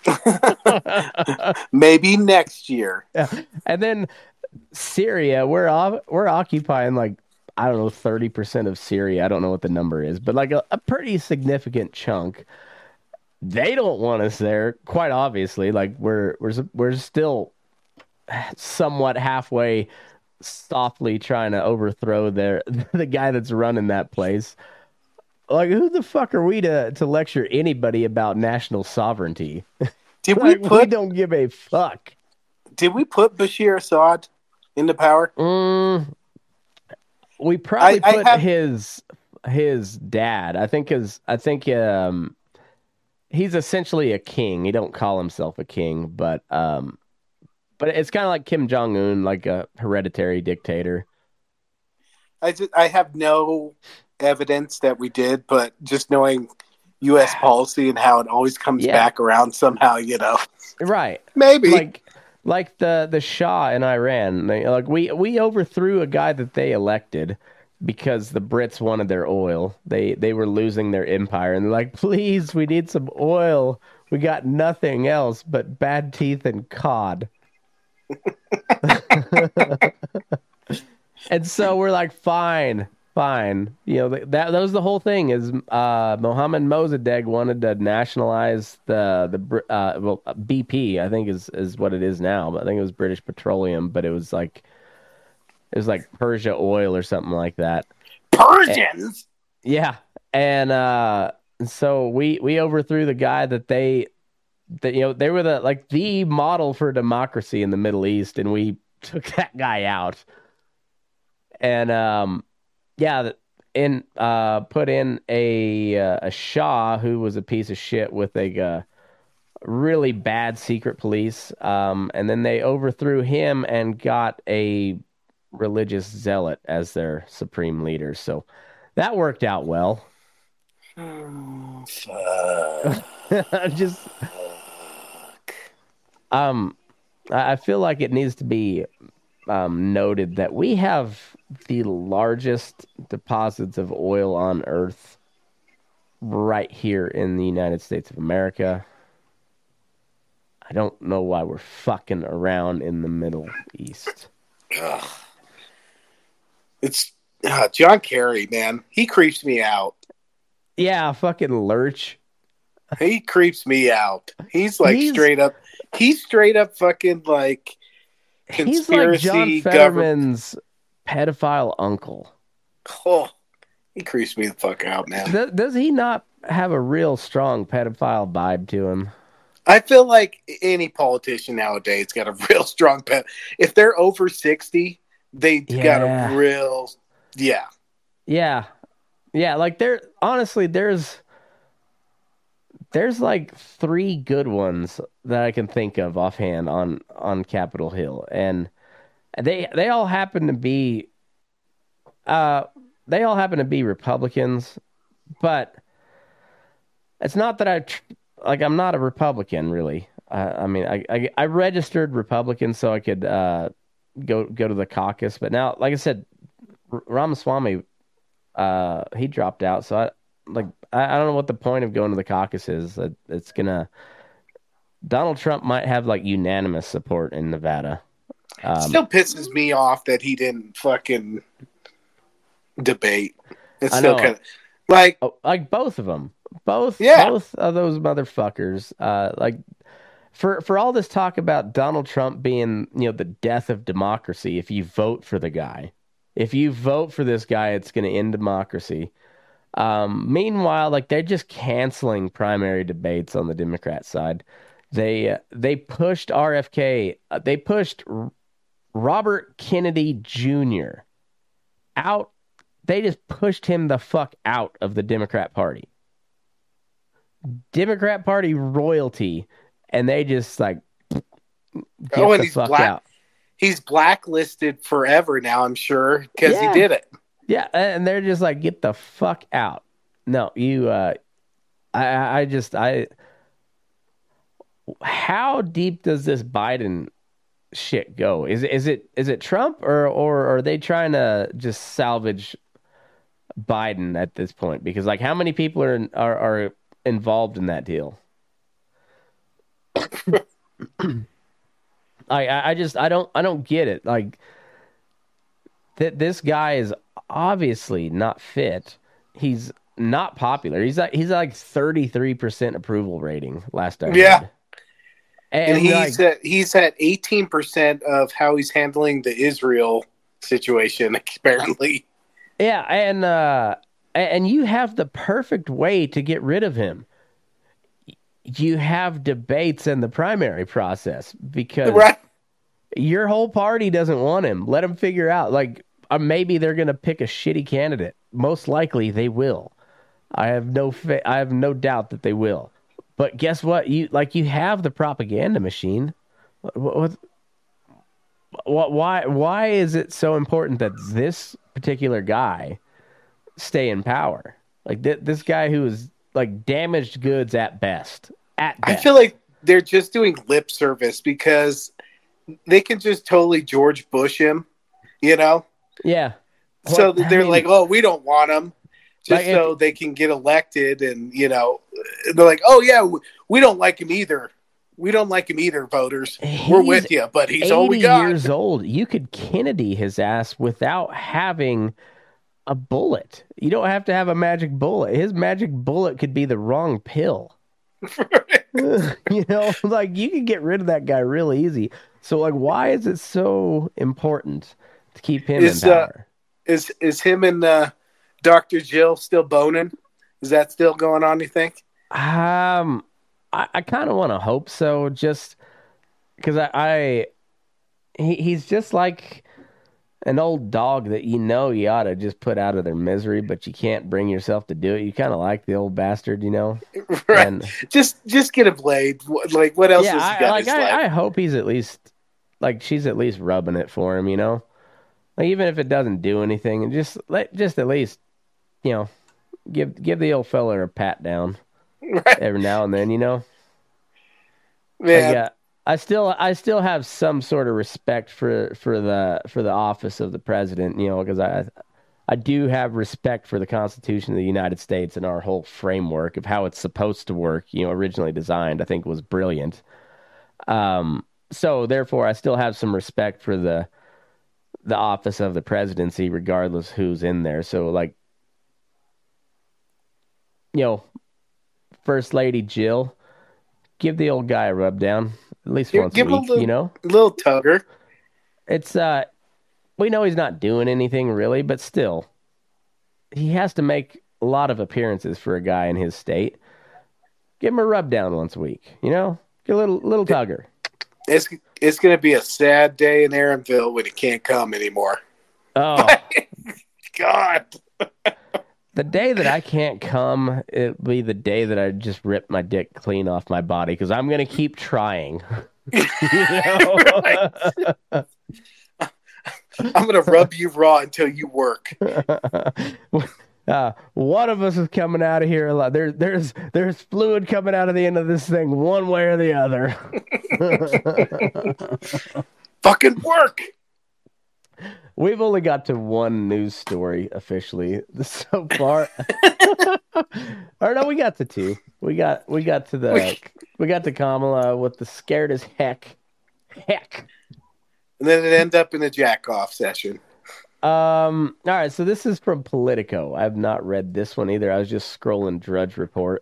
Maybe next year. Yeah. And then Syria, we're occupying 30% of Syria. I don't know what the number is, but a pretty significant chunk. They don't want us there, quite obviously. We're still somewhat halfway softly trying to overthrow the guy that's running that place. Who the fuck are we to lecture anybody about national sovereignty? We don't give a fuck. Did we put Bashir Assad into power? We probably put his dad. I think he's essentially a king. He don't call himself a king, but it's kind of like Kim Jong-un, like a hereditary dictator. I have no evidence that we did, but just knowing U.S. policy and how it always comes back around somehow, Right. Maybe. Like the Shah in Iran. We overthrew a guy that they elected because the Brits wanted their oil. They were losing their empire, and they're like, please, we need some oil. We got nothing else but bad teeth and cod. And so we're like, fine. That was the whole thing. Is Mohammed Mossadegh wanted to nationalize the BP, I think is what it is now. But I think it was British Petroleum, but it was like Persia Oil or something like that. Persians. And so we overthrew the guy that they were the model for democracy in the Middle East, and we took that guy out. And put in a Shah who was a piece of shit with a really bad secret police, and then they overthrew him and got a religious zealot as their supreme leader. So that worked out well. I feel like it needs to be noted that we have the largest deposits of oil on Earth right here in the United States of America. I don't know why we're fucking around in the Middle East. Ugh. It's John Kerry, man. He creeps me out. Yeah, fucking lurch. He creeps me out. He's like straight up. He's straight up fucking like conspiracy. He's like John Fetterman's pedophile uncle. Oh, he creeps me the fuck out, man. Does he not have a real strong pedophile vibe to him? I feel like any politician nowadays got a real strong pet. If they're over 60, they got a real, yeah. Like there's like 3 good ones that I can think of offhand on Capitol Hill, and they all happen to be Republicans, but it's not that I'm not a Republican, really. I mean, I registered Republican so I could go to the caucus, but now, like I said, Ramaswamy, he dropped out, so I don't know what the point of going to the caucus is. It's gonna Donald Trump might have like unanimous support in Nevada. Still pisses me off that he didn't fucking debate. It's still kind of like both of them. Both of those motherfuckers, like for all this talk about Donald Trump being, the death of democracy. If you vote for the guy, if you vote for this guy, it's going to end democracy. Meanwhile, like they're just canceling primary debates on the Democrat side. They pushed RFK. They pushed Robert Kennedy Jr. out. They just pushed him the fuck out of the Democrat Party. Democrat Party royalty, and they just like get the fuck out. He's blacklisted forever now, I'm sure, because he did it. Yeah, and they're just like, get the fuck out. No, you. How deep does this Biden shit go? Is it Trump or are they trying to just salvage Biden at this point? Because like, how many people are involved in that deal? I don't get it. Like this guy is obviously not fit. He's not popular. He's like 33% approval rating last I heard. Yeah. And he's at 18% of how he's handling the Israel situation, apparently. Yeah, and you have the perfect way to get rid of him. You have debates in the primary process because your whole party doesn't want him. Let them figure out. Like, maybe they're going to pick a shitty candidate. Most likely they will. I have no doubt that they will. But guess what? You have the propaganda machine. Why is it so important that this particular guy stay in power? Like this guy who is like damaged goods at best. I feel like they're just doing lip service because they can just totally George Bush him, Yeah. So they're like, oh, we don't want him. Just like so they can get elected, and they're like, "Oh yeah, we don't like him either. We don't like him either, voters. We're with you, but he's all we got." 80 years old. You could Kennedy his ass without having a bullet. You don't have to have a magic bullet. His magic bullet could be the wrong pill. Like you could get rid of that guy real easy. So like, why is it so important to keep him in power? Is him and Dr. Jill still boning? Is that still going on, you think? I kind of want to hope so, just because he's just like an old dog that you ought to just put out of their misery, but you can't bring yourself to do it. You kind of like the old bastard, Right. And just get a blade. Like, what else has he got? I hope he's at least, like, she's at least rubbing it for him, Like, even if it doesn't do anything, and just at least, give the old fella a pat down every now and then, Man. Yeah, I still have some sort of respect for the office of the president, because I do have respect for the Constitution of the United States and our whole framework of how it's supposed to work. Originally designed, I think was brilliant. So therefore, I still have some respect for the office of the presidency, regardless who's in there. So, like, First Lady Jill, give the old guy a rub down at least once a week. Little tugger. It's we know he's not doing anything really, but still, he has to make a lot of appearances for a guy in his state. Give him a rub down once a week. Get a little tugger. It's going to be a sad day in Aaronville when he can't come anymore. Oh, God. The day that I can't come, it'll be the day that I just rip my dick clean off my body because I'm going to keep trying. I'm going to rub you raw until you work. One of us is coming out of here a lot. There's fluid coming out of the end of this thing one way or the other. Fucking work. We've only got to one news story officially so far. Or no, we got to two. We got to Kamala with the scared as heck. And then it ended up in a jack-off session. All right, so this is from Politico. I've not read this one either. I was just scrolling Drudge Report.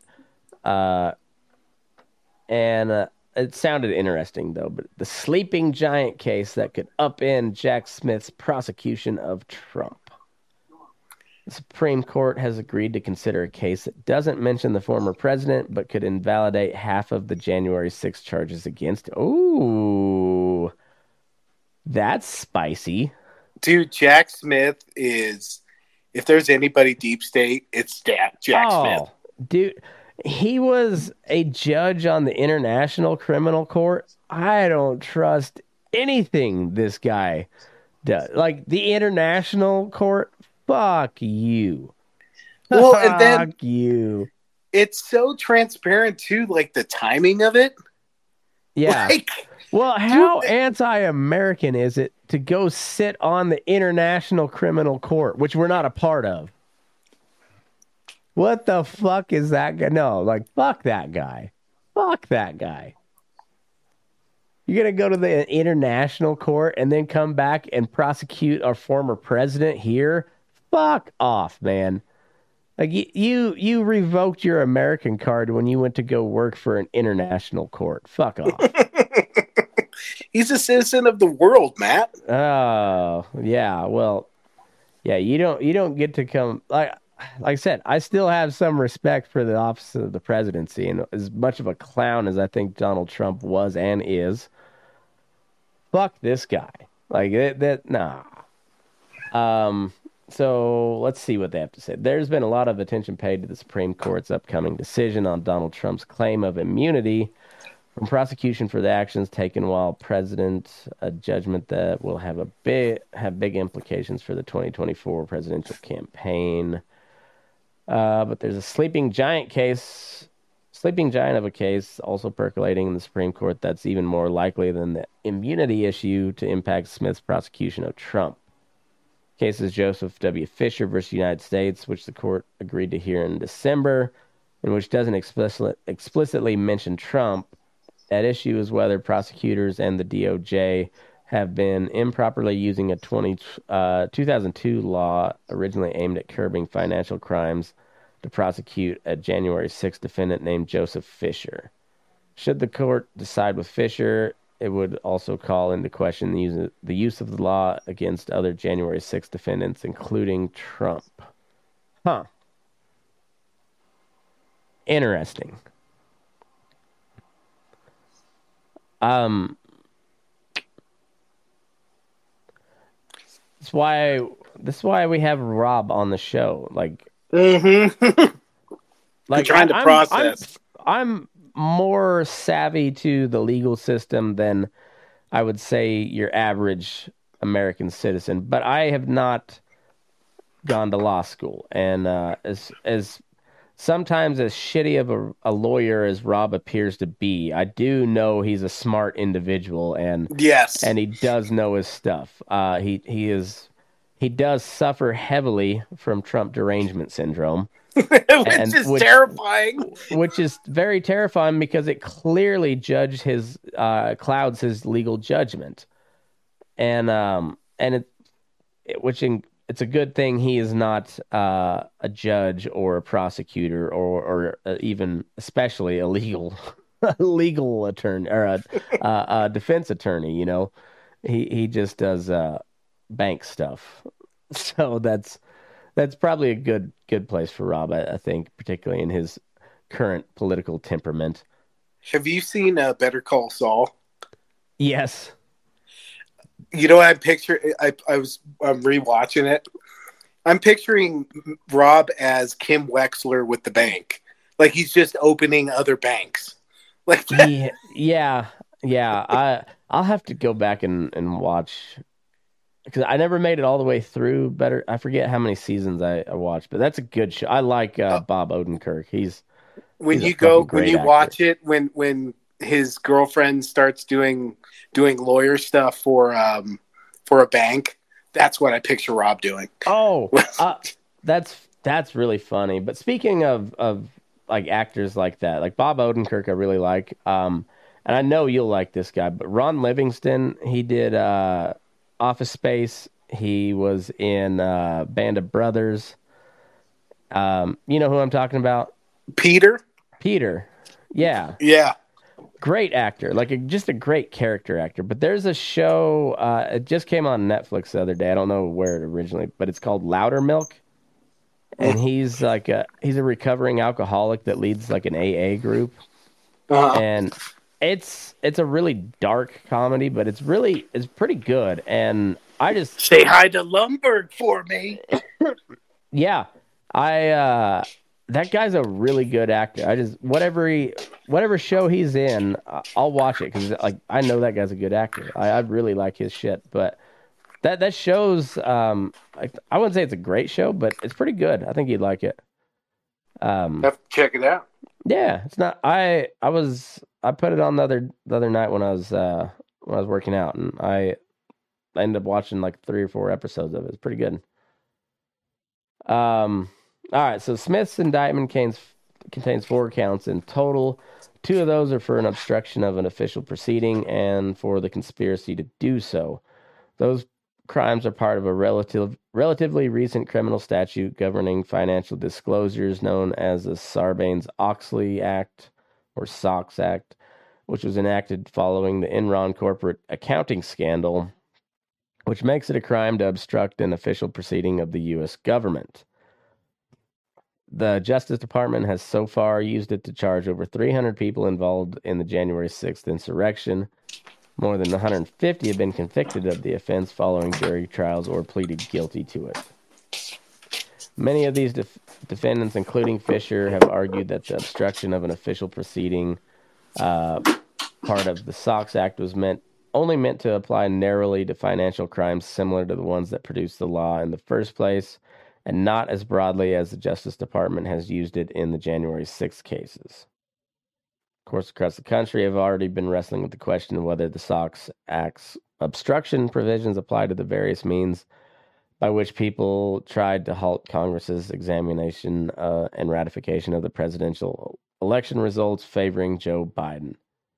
And it sounded interesting, though. But the sleeping giant case that could upend Jack Smith's prosecution of Trump. The Supreme Court has agreed to consider a case that doesn't mention the former president, but could invalidate half of the January 6 charges against him. Ooh, that's spicy. Dude, Jack Smith is, if there's anybody deep state, it's Jack Smith. Dude, he was a judge on the International Criminal Court. I don't trust anything this guy does. Like, the International Court, fuck you. Well, and then fuck you. It's so transparent, too, like the timing of it. Yeah. Well, how anti-American is it to go sit on the International Criminal Court, which we're not a part of? What the fuck is that guy? No, fuck that guy. Fuck that guy. You're going to go to the International Court and then come back and prosecute our former president here? Fuck off, man. Like, you revoked your American card when you went to go work for an international court. Fuck off. He's a citizen of the world, Matt. Oh, yeah. Well, yeah, you don't get to come. Like I said, I still have some respect for the office of the presidency, and as much of a clown as I think Donald Trump was and is, fuck this guy. Like nah. So let's see what they have to say. There's been a lot of attention paid to the Supreme Court's upcoming decision on Donald Trump's claim of immunity from prosecution for the actions taken while president, a judgment that will have big implications for the 2024 presidential campaign. But there's a sleeping giant of a case also percolating in the Supreme Court that's even more likely than the immunity issue to impact Smith's prosecution of Trump. Case is Joseph W. Fisher versus United States, which the court agreed to hear in December, and which doesn't explicitly mention Trump. At issue is whether prosecutors and the DOJ have been improperly using a 2002 law originally aimed at curbing financial crimes to prosecute a January 6 defendant named Joseph Fisher. Should the court decide with Fisher, it would also call into question the use of the law against other January 6 defendants, including Trump. Huh. Interesting. That's why we have Rob on the show. Like, I'm trying to process. I'm more savvy to the legal system than I would say your average American citizen, but I have not gone to law school, and as sometimes as shitty of a lawyer as Rob appears to be, I do know he's a smart individual, and yes, and he does know his stuff. He is he does suffer heavily from Trump derangement syndrome. Which is terrifying. Which is very terrifying because it clearly clouds his legal judgment. It's a good thing he is not a judge or a prosecutor or even especially a legal attorney or a defense attorney. You know, he just does bank stuff. So that's probably a good place for Rob, I think, particularly in his current political temperament. Have you seen Better Call Saul? Yes. You know, I'm rewatching it. I'm picturing Rob as Kim Wexler with the bank. Like he's just opening other banks. Like that. Yeah. I'll have to go back and watch, because I never made it all the way through. I forget how many seasons I watched, but that's a good show. I like Bob Odenkirk. When you watch it, when his girlfriend starts doing lawyer stuff for a bank, that's what I picture Rob doing. Oh, that's really funny. But speaking of like actors like that, like Bob Odenkirk, I really like. And I know you'll like this guy, but Ron Livingston, he did Office Space. He was in Band of Brothers. You know who I'm talking about? Peter. Yeah. Great actor, just a great character actor. But there's a show, it just came on Netflix the other day. I don't know where it originally, but it's called Loudermilk. And he's a recovering alcoholic that leads like an AA group. Uh-huh. And it's a really dark comedy, but it's pretty good. And I just say hi to Lumberg for me. Yeah. That guy's a really good actor. I just whatever show he's in, I'll watch it because I know that guy's a good actor. I really like his shit. But that show's I wouldn't say it's a great show, but it's pretty good. I think you'd like it. Have to check it out. Yeah, it's not. I put it on the other night when I was working out, and I ended up watching like 3 or 4 episodes of it. It's pretty good. All right, so Smith's indictment contains 4 counts in total. 2 of those are for an obstruction of an official proceeding and for the conspiracy to do so. Those crimes are part of a relatively recent criminal statute governing financial disclosures known as the Sarbanes-Oxley Act, or SOX Act, which was enacted following the Enron corporate accounting scandal, which makes it a crime to obstruct an official proceeding of the U.S. government. The Justice Department has so far used it to charge over 300 people involved in the January 6th insurrection. More than 150 have been convicted of the offense following jury trials or pleaded guilty to it. Many of these defendants, including Fisher, have argued that the obstruction of an official proceeding part of the SOX Act was only meant to apply narrowly to financial crimes similar to the ones that produced the law in the first place, and not as broadly as the Justice Department has used it in the January 6th cases. Courts across the country have already been wrestling with the question of whether the SOX Act's obstruction provisions apply to the various means by which people tried to halt Congress's examination and ratification of the presidential election results favoring Joe Biden.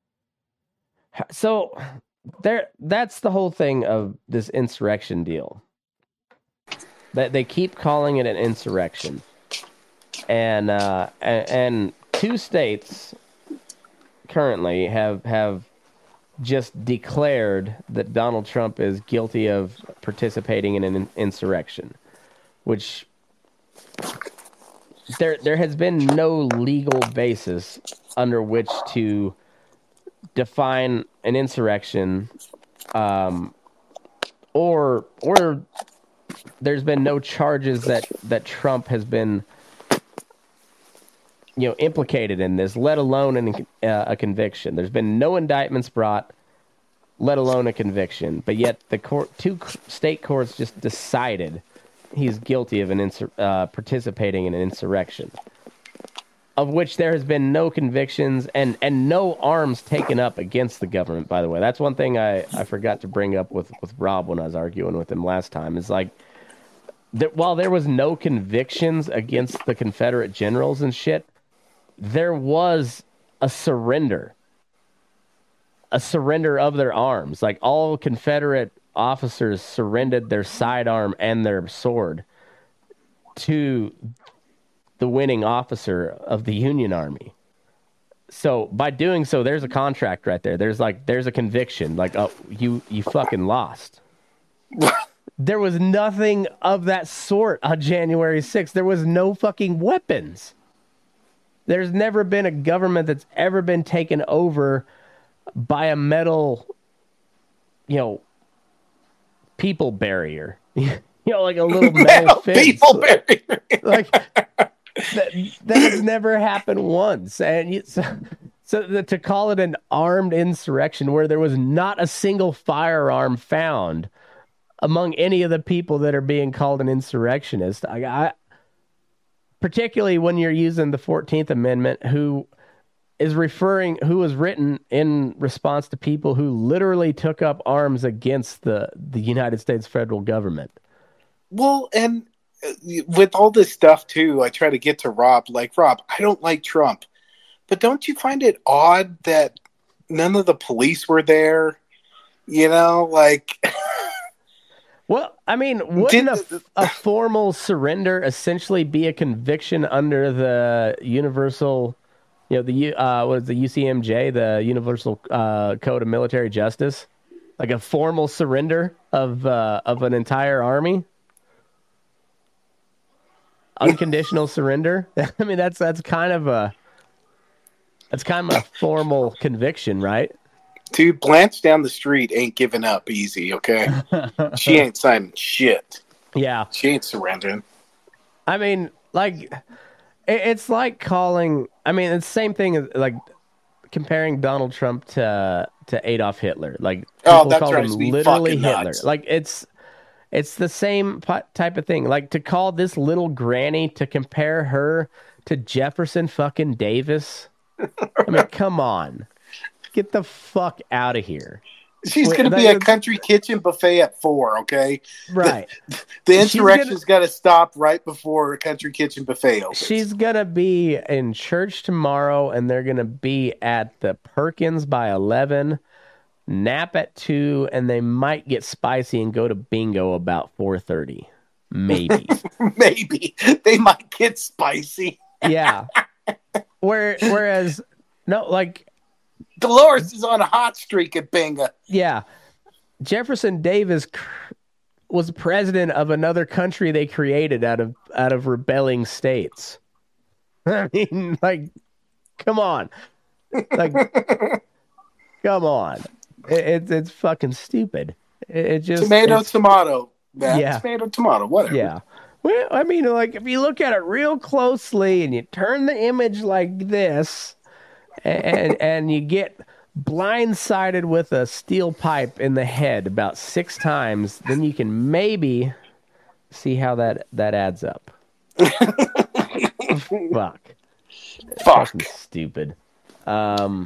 So that's the whole thing of this insurrection deal. That they keep calling it an insurrection, and 2 states currently have just declared that Donald Trump is guilty of participating in an insurrection, which there has been no legal basis under which to define an insurrection, or there's been no charges that Trump has been, implicated in this, let alone a conviction. There's been no indictments brought, let alone a conviction. But yet the 2 state courts just decided he's guilty of participating in an insurrection, of which there has been no convictions and no arms taken up against the government, by the way. That's one thing I forgot to bring up with Rob when I was arguing with him last time. Is like, while there was no convictions against the Confederate generals and shit, there was a surrender of their arms. Like, all Confederate officers surrendered their sidearm and their sword to the winning officer of the Union Army. So by doing so, there's a contract right there. There's a conviction. Like, oh, you fucking lost. There was nothing of that sort on January 6th. There was no fucking weapons. There's never been a government that's ever been taken over by a metal, people barrier. Like a little metal fence. People barrier. Like, that has never happened once. And so to call it an armed insurrection where there was not a single firearm found among any of the people that are being called an insurrectionist, I particularly when you're using the 14th Amendment, who was written in response to people who literally took up arms against the United States federal government. Well, and with all this stuff too, I try to get to Rob. Like, Rob, I don't like Trump, but don't you find it odd that none of the police were there? Like... Well, I mean, wouldn't a formal surrender essentially be a conviction under the universal, what is the UCMJ, the Universal Code of Military Justice? Like a formal surrender of an entire army? Unconditional surrender? I mean, that's kind of a formal conviction, right? Dude, Blanche down the street ain't giving up easy, okay? She ain't signing shit. Yeah. She ain't surrendering. I mean, like, it's like calling... I mean, it's the same thing as, like, comparing Donald Trump to Adolf Hitler. Like, people call him literally Hitler. Nuts. Like, it's the same type of thing. Like, to call this little granny, to compare her to Jefferson fucking Davis. I mean, come on. Get the fuck out of here. She's going to be a country kitchen buffet at 4, okay? Right. The insurrection's got to stop right before a country kitchen buffet opens. She's going to be in church tomorrow, and they're going to be at the Perkins by 11, nap at 2, and they might get spicy and go to bingo about 4:30. Maybe. Maybe. They might get spicy. Yeah. Whereas, no, like... Dolores is on a hot streak at bingo. Yeah. Jefferson Davis was president of another country they created out of rebelling states. I mean, like, come on. Like, come on. It's fucking stupid. It just... Tomato. Yeah. Tomato, whatever. Yeah. Well, I mean, like, if you look at it real closely and you turn the image like this... And you get blindsided with a steel pipe in the head about 6 times, then you can maybe see how that adds up. Fuck. Fucking stupid. Yeah,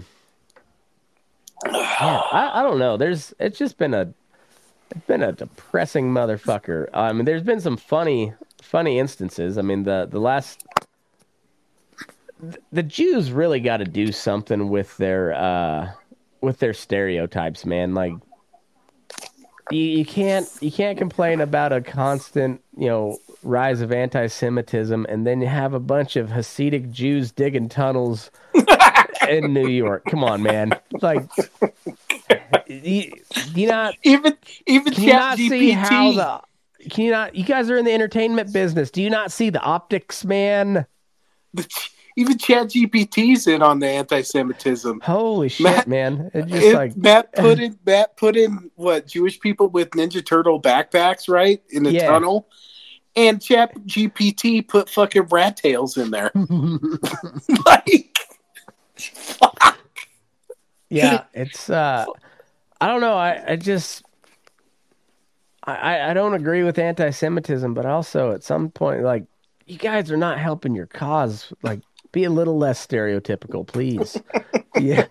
I don't know. It's been a depressing motherfucker. I mean, there's been some funny instances. I mean, the last. The Jews really got to do something with their stereotypes, man. Like, you can't complain about a constant, rise of anti-Semitism, and then you have a bunch of Hasidic Jews digging tunnels in New York. Come on, man. Like, you not even can you not see how can you not? You guys are in the entertainment business. Do you not see the optics, man? Even ChatGPT's in on the anti-Semitism. Holy shit, man! Matt put in what Jewish people with Ninja Turtle backpacks, right, in the tunnel, and ChatGPT put fucking rat tails in there. Like, fuck. Yeah, it's I don't know. I don't agree with anti-Semitism, but also at some point, like, you guys are not helping your cause. Like, be a little less stereotypical, please. Yeah.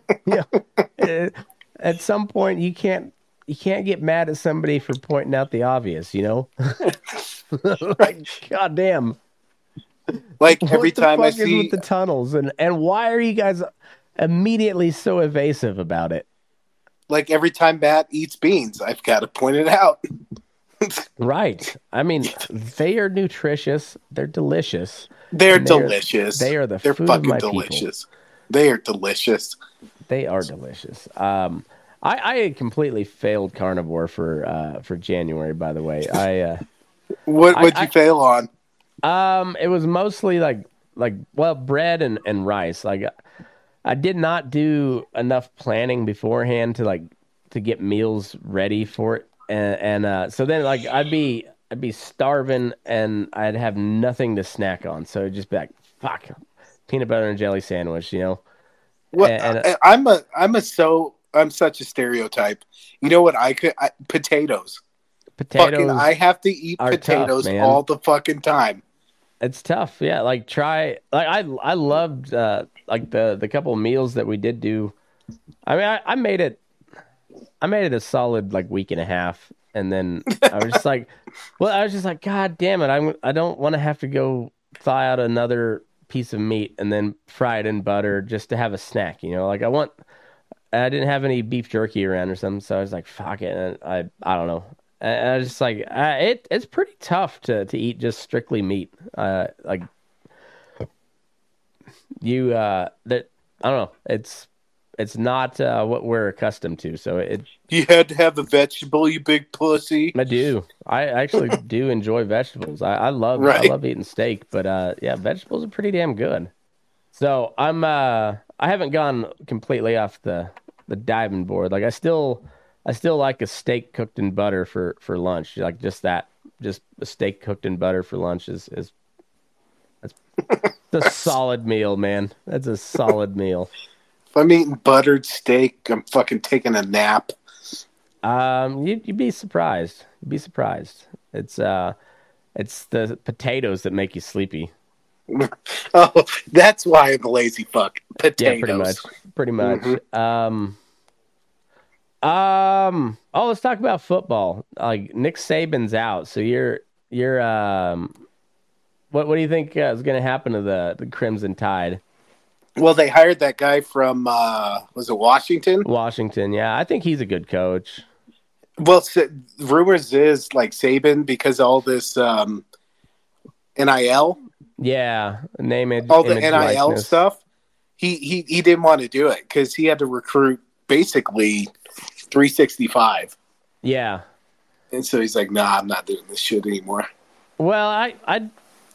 At some point, you can't get mad at somebody for pointing out the obvious, Like, goddamn. Like every what the time fuck I is see with the tunnels, and why are you guys immediately so evasive about it? like every time Matt eats beans, I've got to point it out. Right. I mean, they are nutritious. They're delicious. They're And delicious. They're They're food fucking of my delicious. people. They are delicious. They are delicious. I completely failed carnivore for January, by the way. What'd you fail on? It was mostly like bread and rice. Like I did not do enough planning beforehand to get meals ready for it. And so then like I'd be starving and I'd have nothing to snack on. So it'd just be like, fuck, peanut butter and jelly sandwich, you know? Well, I'm such a stereotype. You know what potatoes. Potatoes. I have to eat potatoes tough, all the fucking time. It's tough. Yeah. Like I loved like the couple of meals that we did do. I mean, I made it a solid like week and a half. And then I was just like, God damn it. I don't want to have to go thaw out another piece of meat and then fry it in butter just to have a snack, you know? Like I didn't have any beef jerky around or something. So I was like, fuck it. And I don't know. I was just like, it's pretty tough to eat just strictly meat. Like you, I don't know. It's not what we're accustomed to. So you had to have a vegetable, you big pussy. I do. I actually do enjoy vegetables. I love eating steak, but yeah, vegetables are pretty damn good. So I haven't gone completely off the diving board. Like I still like a steak cooked in butter for lunch. Like just a steak cooked in butter for lunch is that's a solid meal, man. That's a solid meal. If I'm eating buttered steak, I'm fucking taking a nap. You'd be surprised. You'd be surprised. It's the potatoes that make you sleepy. Oh, that's why I'm a lazy fuck. Potatoes. Yeah, pretty much. Mm-hmm. Oh, let's talk about football. Like Nick Saban's out, so you're what do you think is going to happen to the Crimson Tide? Well, they hired that guy from was it Washington? Washington, yeah. I think he's a good coach. Well, rumors is like Saban because all this NIL. Yeah, all the NIL likeness stuff. He didn't want to do it because he had to recruit basically 365. Yeah, and so he's like, "Nah, I'm not doing this shit anymore." Well, I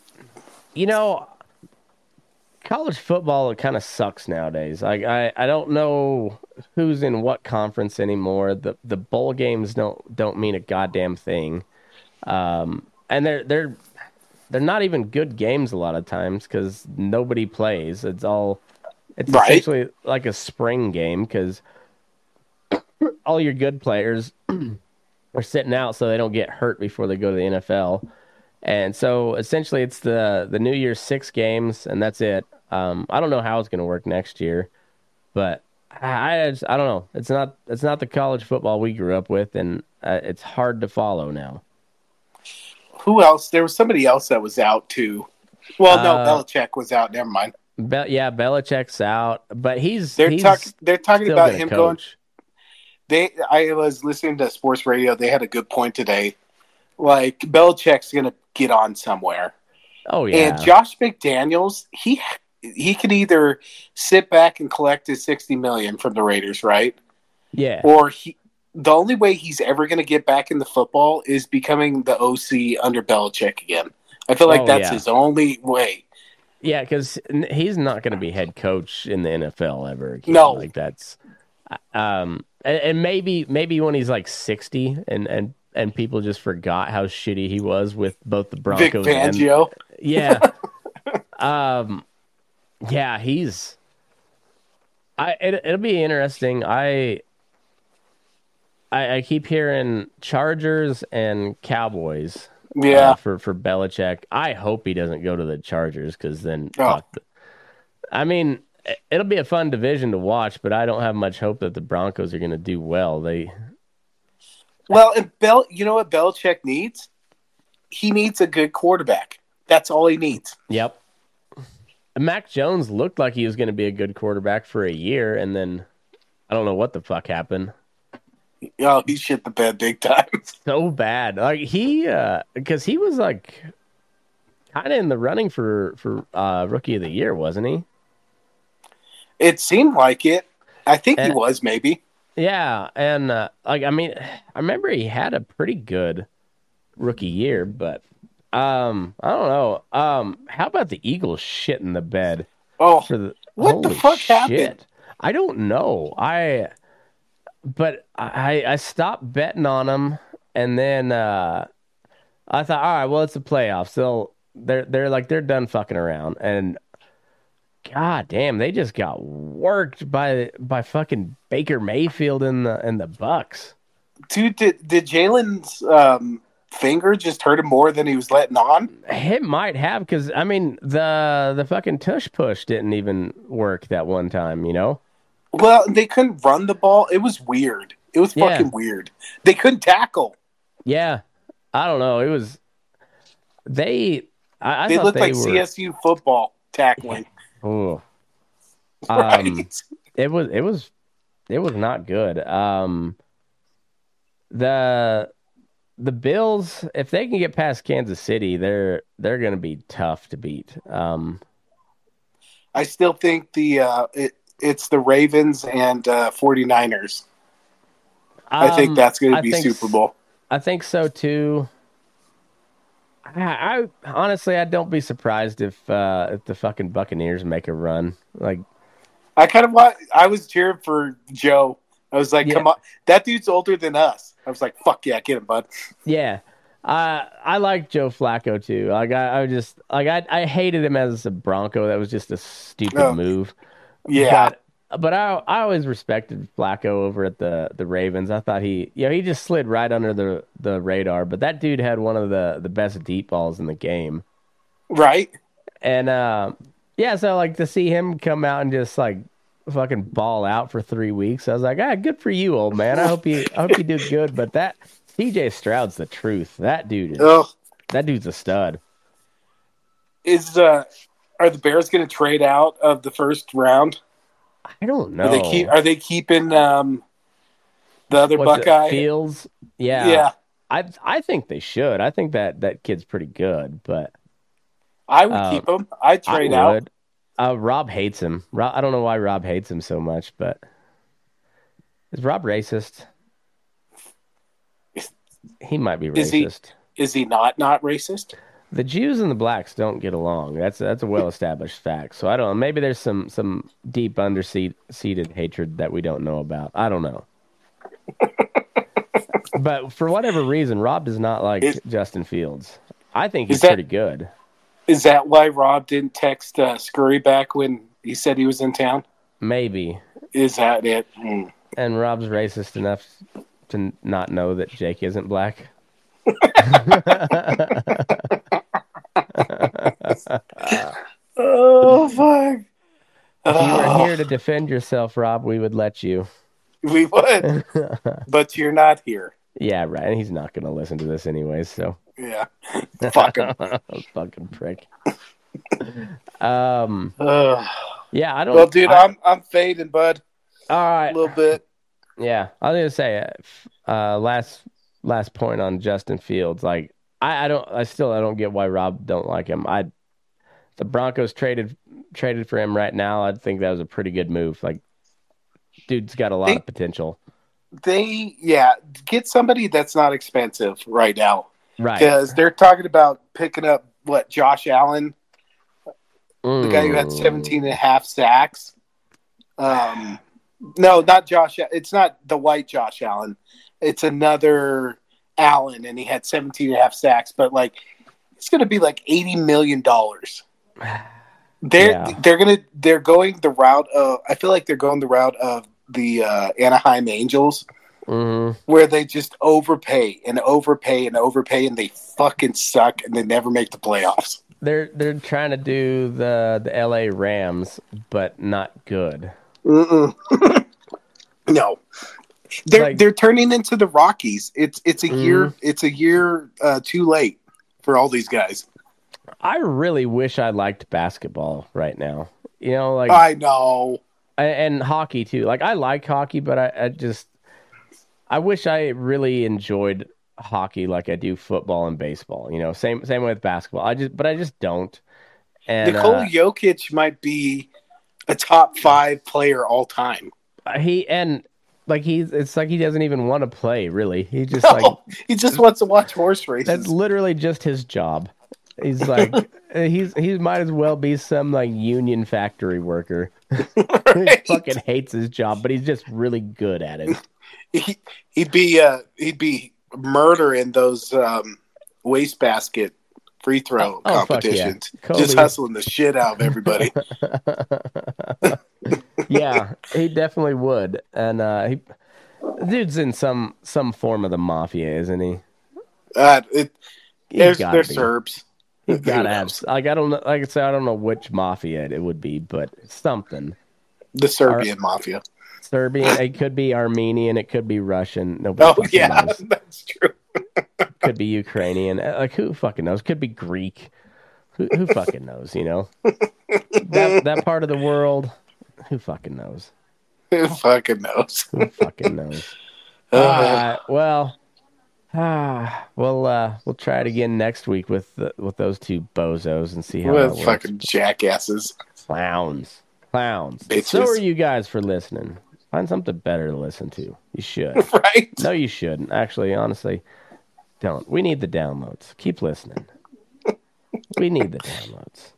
college football kind of sucks nowadays. Like I don't know who's in what conference anymore. The bowl games don't mean a goddamn thing, and they're not even good games a lot of times because nobody plays. It's right. Essentially like a spring game because all your good players are sitting out so they don't get hurt before they go to the NFL. And so essentially it's the New Year's 6 games and that's it. I don't know how it's going to work next year, but I don't know. It's not the college football we grew up with, and it's hard to follow now. Who else? There was somebody else that was out too. Well, no, Belichick was out. Never mind. Belichick's out, but they're talking about him coach. I was listening to sports radio. They had a good point today. Like Belichick's going to get on somewhere. Oh yeah. And Josh McDaniels, he could either sit back and collect his $60 million from the Raiders, right? Yeah. Or the only way he's ever going to get back into football is becoming the OC under Belichick again. I feel like that's his only way. Yeah, because he's not going to be head coach in the NFL ever again. No. Like that's, and maybe when he's like 60 and people just forgot how shitty he was with both the Broncos Vic Fangio. Yeah, it'll be interesting. I keep hearing Chargers and Cowboys. Yeah, for Belichick. I hope he doesn't go to the Chargers because then, I mean, it'll be a fun division to watch, but I don't have much hope that the Broncos are going to do well. You know what Belichick needs? he needs a good quarterback. That's all he needs. Yep. Mac Jones looked like he was going to be a good quarterback for a year, and then I don't know what the fuck happened. Oh, he shit the bed big time. So bad. Like because he was like kind of in the running for Rookie of the Year, wasn't he? It seemed like it. I think he was, maybe. Yeah, and I remember he had a pretty good rookie year, but I don't know. How about the Eagles shitting the bed? Oh, what the fuck happened? I don't know. I stopped betting on them, and then I thought, all right, well, it's the playoffs. They're done fucking around, and god damn, they just got worked by fucking Baker Mayfield and the Bucks. Dude, did Jalen's finger just hurt him more than he was letting on? It might have, because I mean the fucking tush push didn't even work that one time, you know. Well, they couldn't run the ball. It was weird. It was fucking weird. They couldn't tackle. Yeah, I don't know. It was they looked like CSU football tackling. Oh, right. It was not good. The Bills, if they can get past Kansas City, they're going to be tough to beat. I still think it's the Ravens and 49ers. I think that's going to be Super Bowl. I think so too. I honestly, I don't be surprised if the fucking Buccaneers make a run. Like, I was cheering for Joe. I was like, come on, that dude's older than us. I was like, fuck yeah, get him, bud. Yeah, I like Joe Flacco too. Like, I hated him as a Bronco. That was just a stupid move. Yeah. But I always respected Flacco over at the Ravens. I thought he just slid right under the radar. But that dude had one of the best deep balls in the game. Right. And so like to see him come out and just like fucking ball out for 3 weeks, I was like, good for you, old man. I hope you do good. But that CJ Stroud's the truth. That dude's a stud. Are the Bears going to trade out of the first round? I don't know. Are they keeping the other Buckeye? Fields? Yeah. I think they should. I think that kid's pretty good, but I would keep him. I'd trade out. Rob hates him. I don't know why Rob hates him so much, but is Rob racist? He might be racist. Is he not racist? The Jews and the blacks don't get along. That's a well-established fact. So I don't know. Maybe there's some deep seated hatred that we don't know about. I don't know. But for whatever reason, Rob does not like Justin Fields. I think he's pretty good. Is that why Rob didn't text Scurry back when he said he was in town? Maybe. Is that it? And Rob's racist enough to not know that Jake isn't black? Oh, fuck. If you were here to defend yourself, Rob, we would let you. We would. But you're not here. Yeah, right. And he's not going to listen to this anyways, so. Yeah. Fuck him. Fucking prick. Yeah, I don't. Well, dude, I'm fading, bud. All right. A little bit. Yeah. I was going to say, last point on Justin Fields. Like, I don't get why Rob don't like him. The Broncos traded for him right now. I think that was a pretty good move. Like, dude's got a lot of potential. Get somebody that's not expensive right now. Right. Because they're talking about picking up, Josh Allen, the guy who had 17 and a half sacks. No, not Josh. It's not the white Josh Allen. It's another Allen, and he had 17 and a half sacks. But, it's going to be $80 million. They're going the route of, I feel like they're going the route of the Anaheim Angels, where they just overpay and overpay and overpay, and they fucking suck, and they never make the playoffs. They're trying to do the LA Rams, but not good. No, they're turning into the Rockies. It's a year too late for all these guys. I really wish I liked basketball right now. You know, like I know. And hockey too. Like I like hockey, but I wish I really enjoyed hockey like I do football and baseball. You know, same with basketball. I just don't. And Nikola Jokic might be a top 5 player all time. It's like he doesn't even want to play. Really, he just he just wants to watch horse races. That's literally just his job. He's like he might as well be some like union factory worker. Right. He fucking hates his job, but he's just really good at it. He'd be murdering those wastebasket free throw competitions. Yeah. Just hustling the shit out of everybody. Yeah, he definitely would. And dude's in some form of the mafia, isn't he? They're Serbs. He's got to have. Like I don't know. Like I said, I don't know which mafia it would be, but something. The Serbian mafia. Serbian. It could be Armenian. It could be Russian. Nobody knows. That's true. Could be Ukrainian. Like who fucking knows? Could be Greek. Who fucking knows? You know, that part of the world. Who fucking knows? Who fucking knows? Who fucking knows? Well. We'll try it again next week with those 2 bozos and see how that works. Fucking jackasses, clowns, bitches. So are you guys for listening? Find something better to listen to. You should, right? No, you shouldn't. Actually, honestly, don't. We need the downloads. Keep listening. We need the downloads.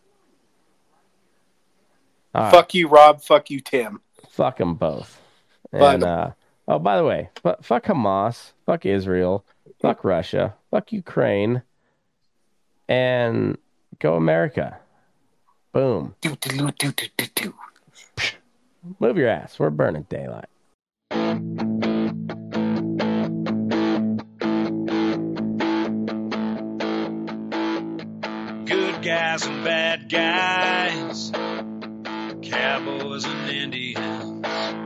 Fuck you, Rob. Fuck you, Tim. Fuck them both. And oh, by the way, fuck Hamas. Fuck Israel. Fuck Russia. Fuck Ukraine. And go America. Boom. Move your ass. We're burning daylight. Good guys and bad guys. Cowboys and Indians.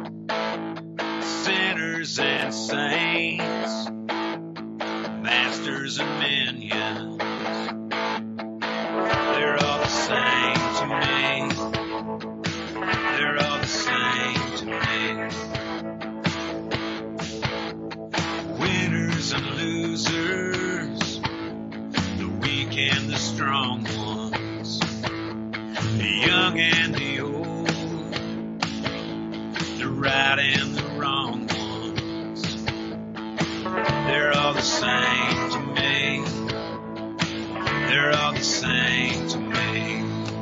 Sinners and saints. Masters and minions, they're all the same to me. They're all the same to me. Winners and losers, the weak and the strong ones, the young and the old, the right and the wrong ones. They're all the same to me. They're all the same to me.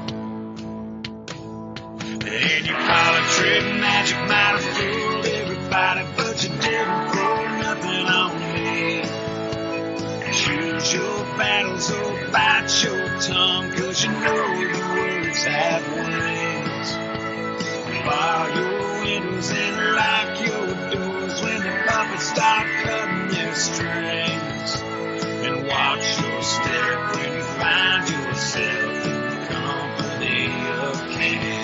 And you call it trick magic, might have fooled everybody, but you didn't throw nothing on me. Choose your battles or bite your tongue, 'cause you know your words have wings. Bar your windows and lock your doors when the puppets start cutting their strings. And watch your step when you find yourself in the company of kings.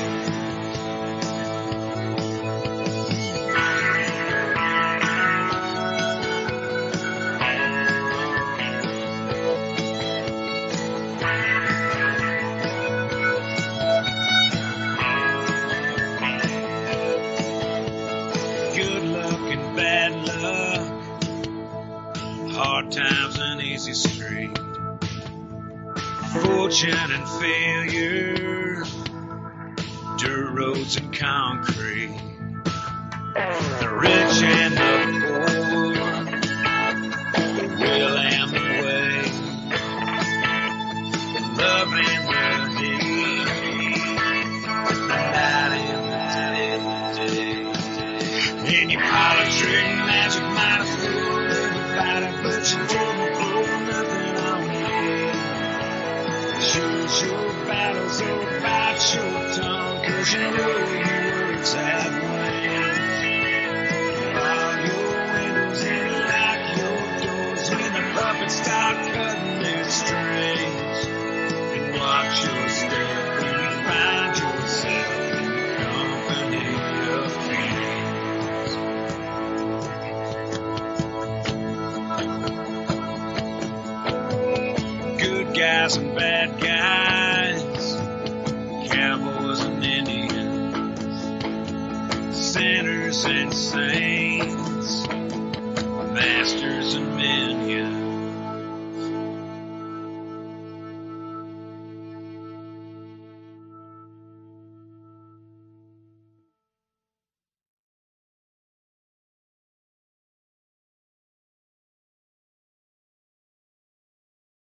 Good luck and bad luck, hard times and easy street, fortune and failure, dirt roads and concrete, the rich and the poor, the will and the way, the love and the hate, the night and the day. And you call it trick magic, might have fooled everybody, but you didn't pull nothing on me. Choose your battles or bite your tongue, 'cause you know your words have wings. Bar your windows and lock your doors when the puppets start cutting their strings. And watch your step when you find yourself in the company of kings. Good guys and bad guys.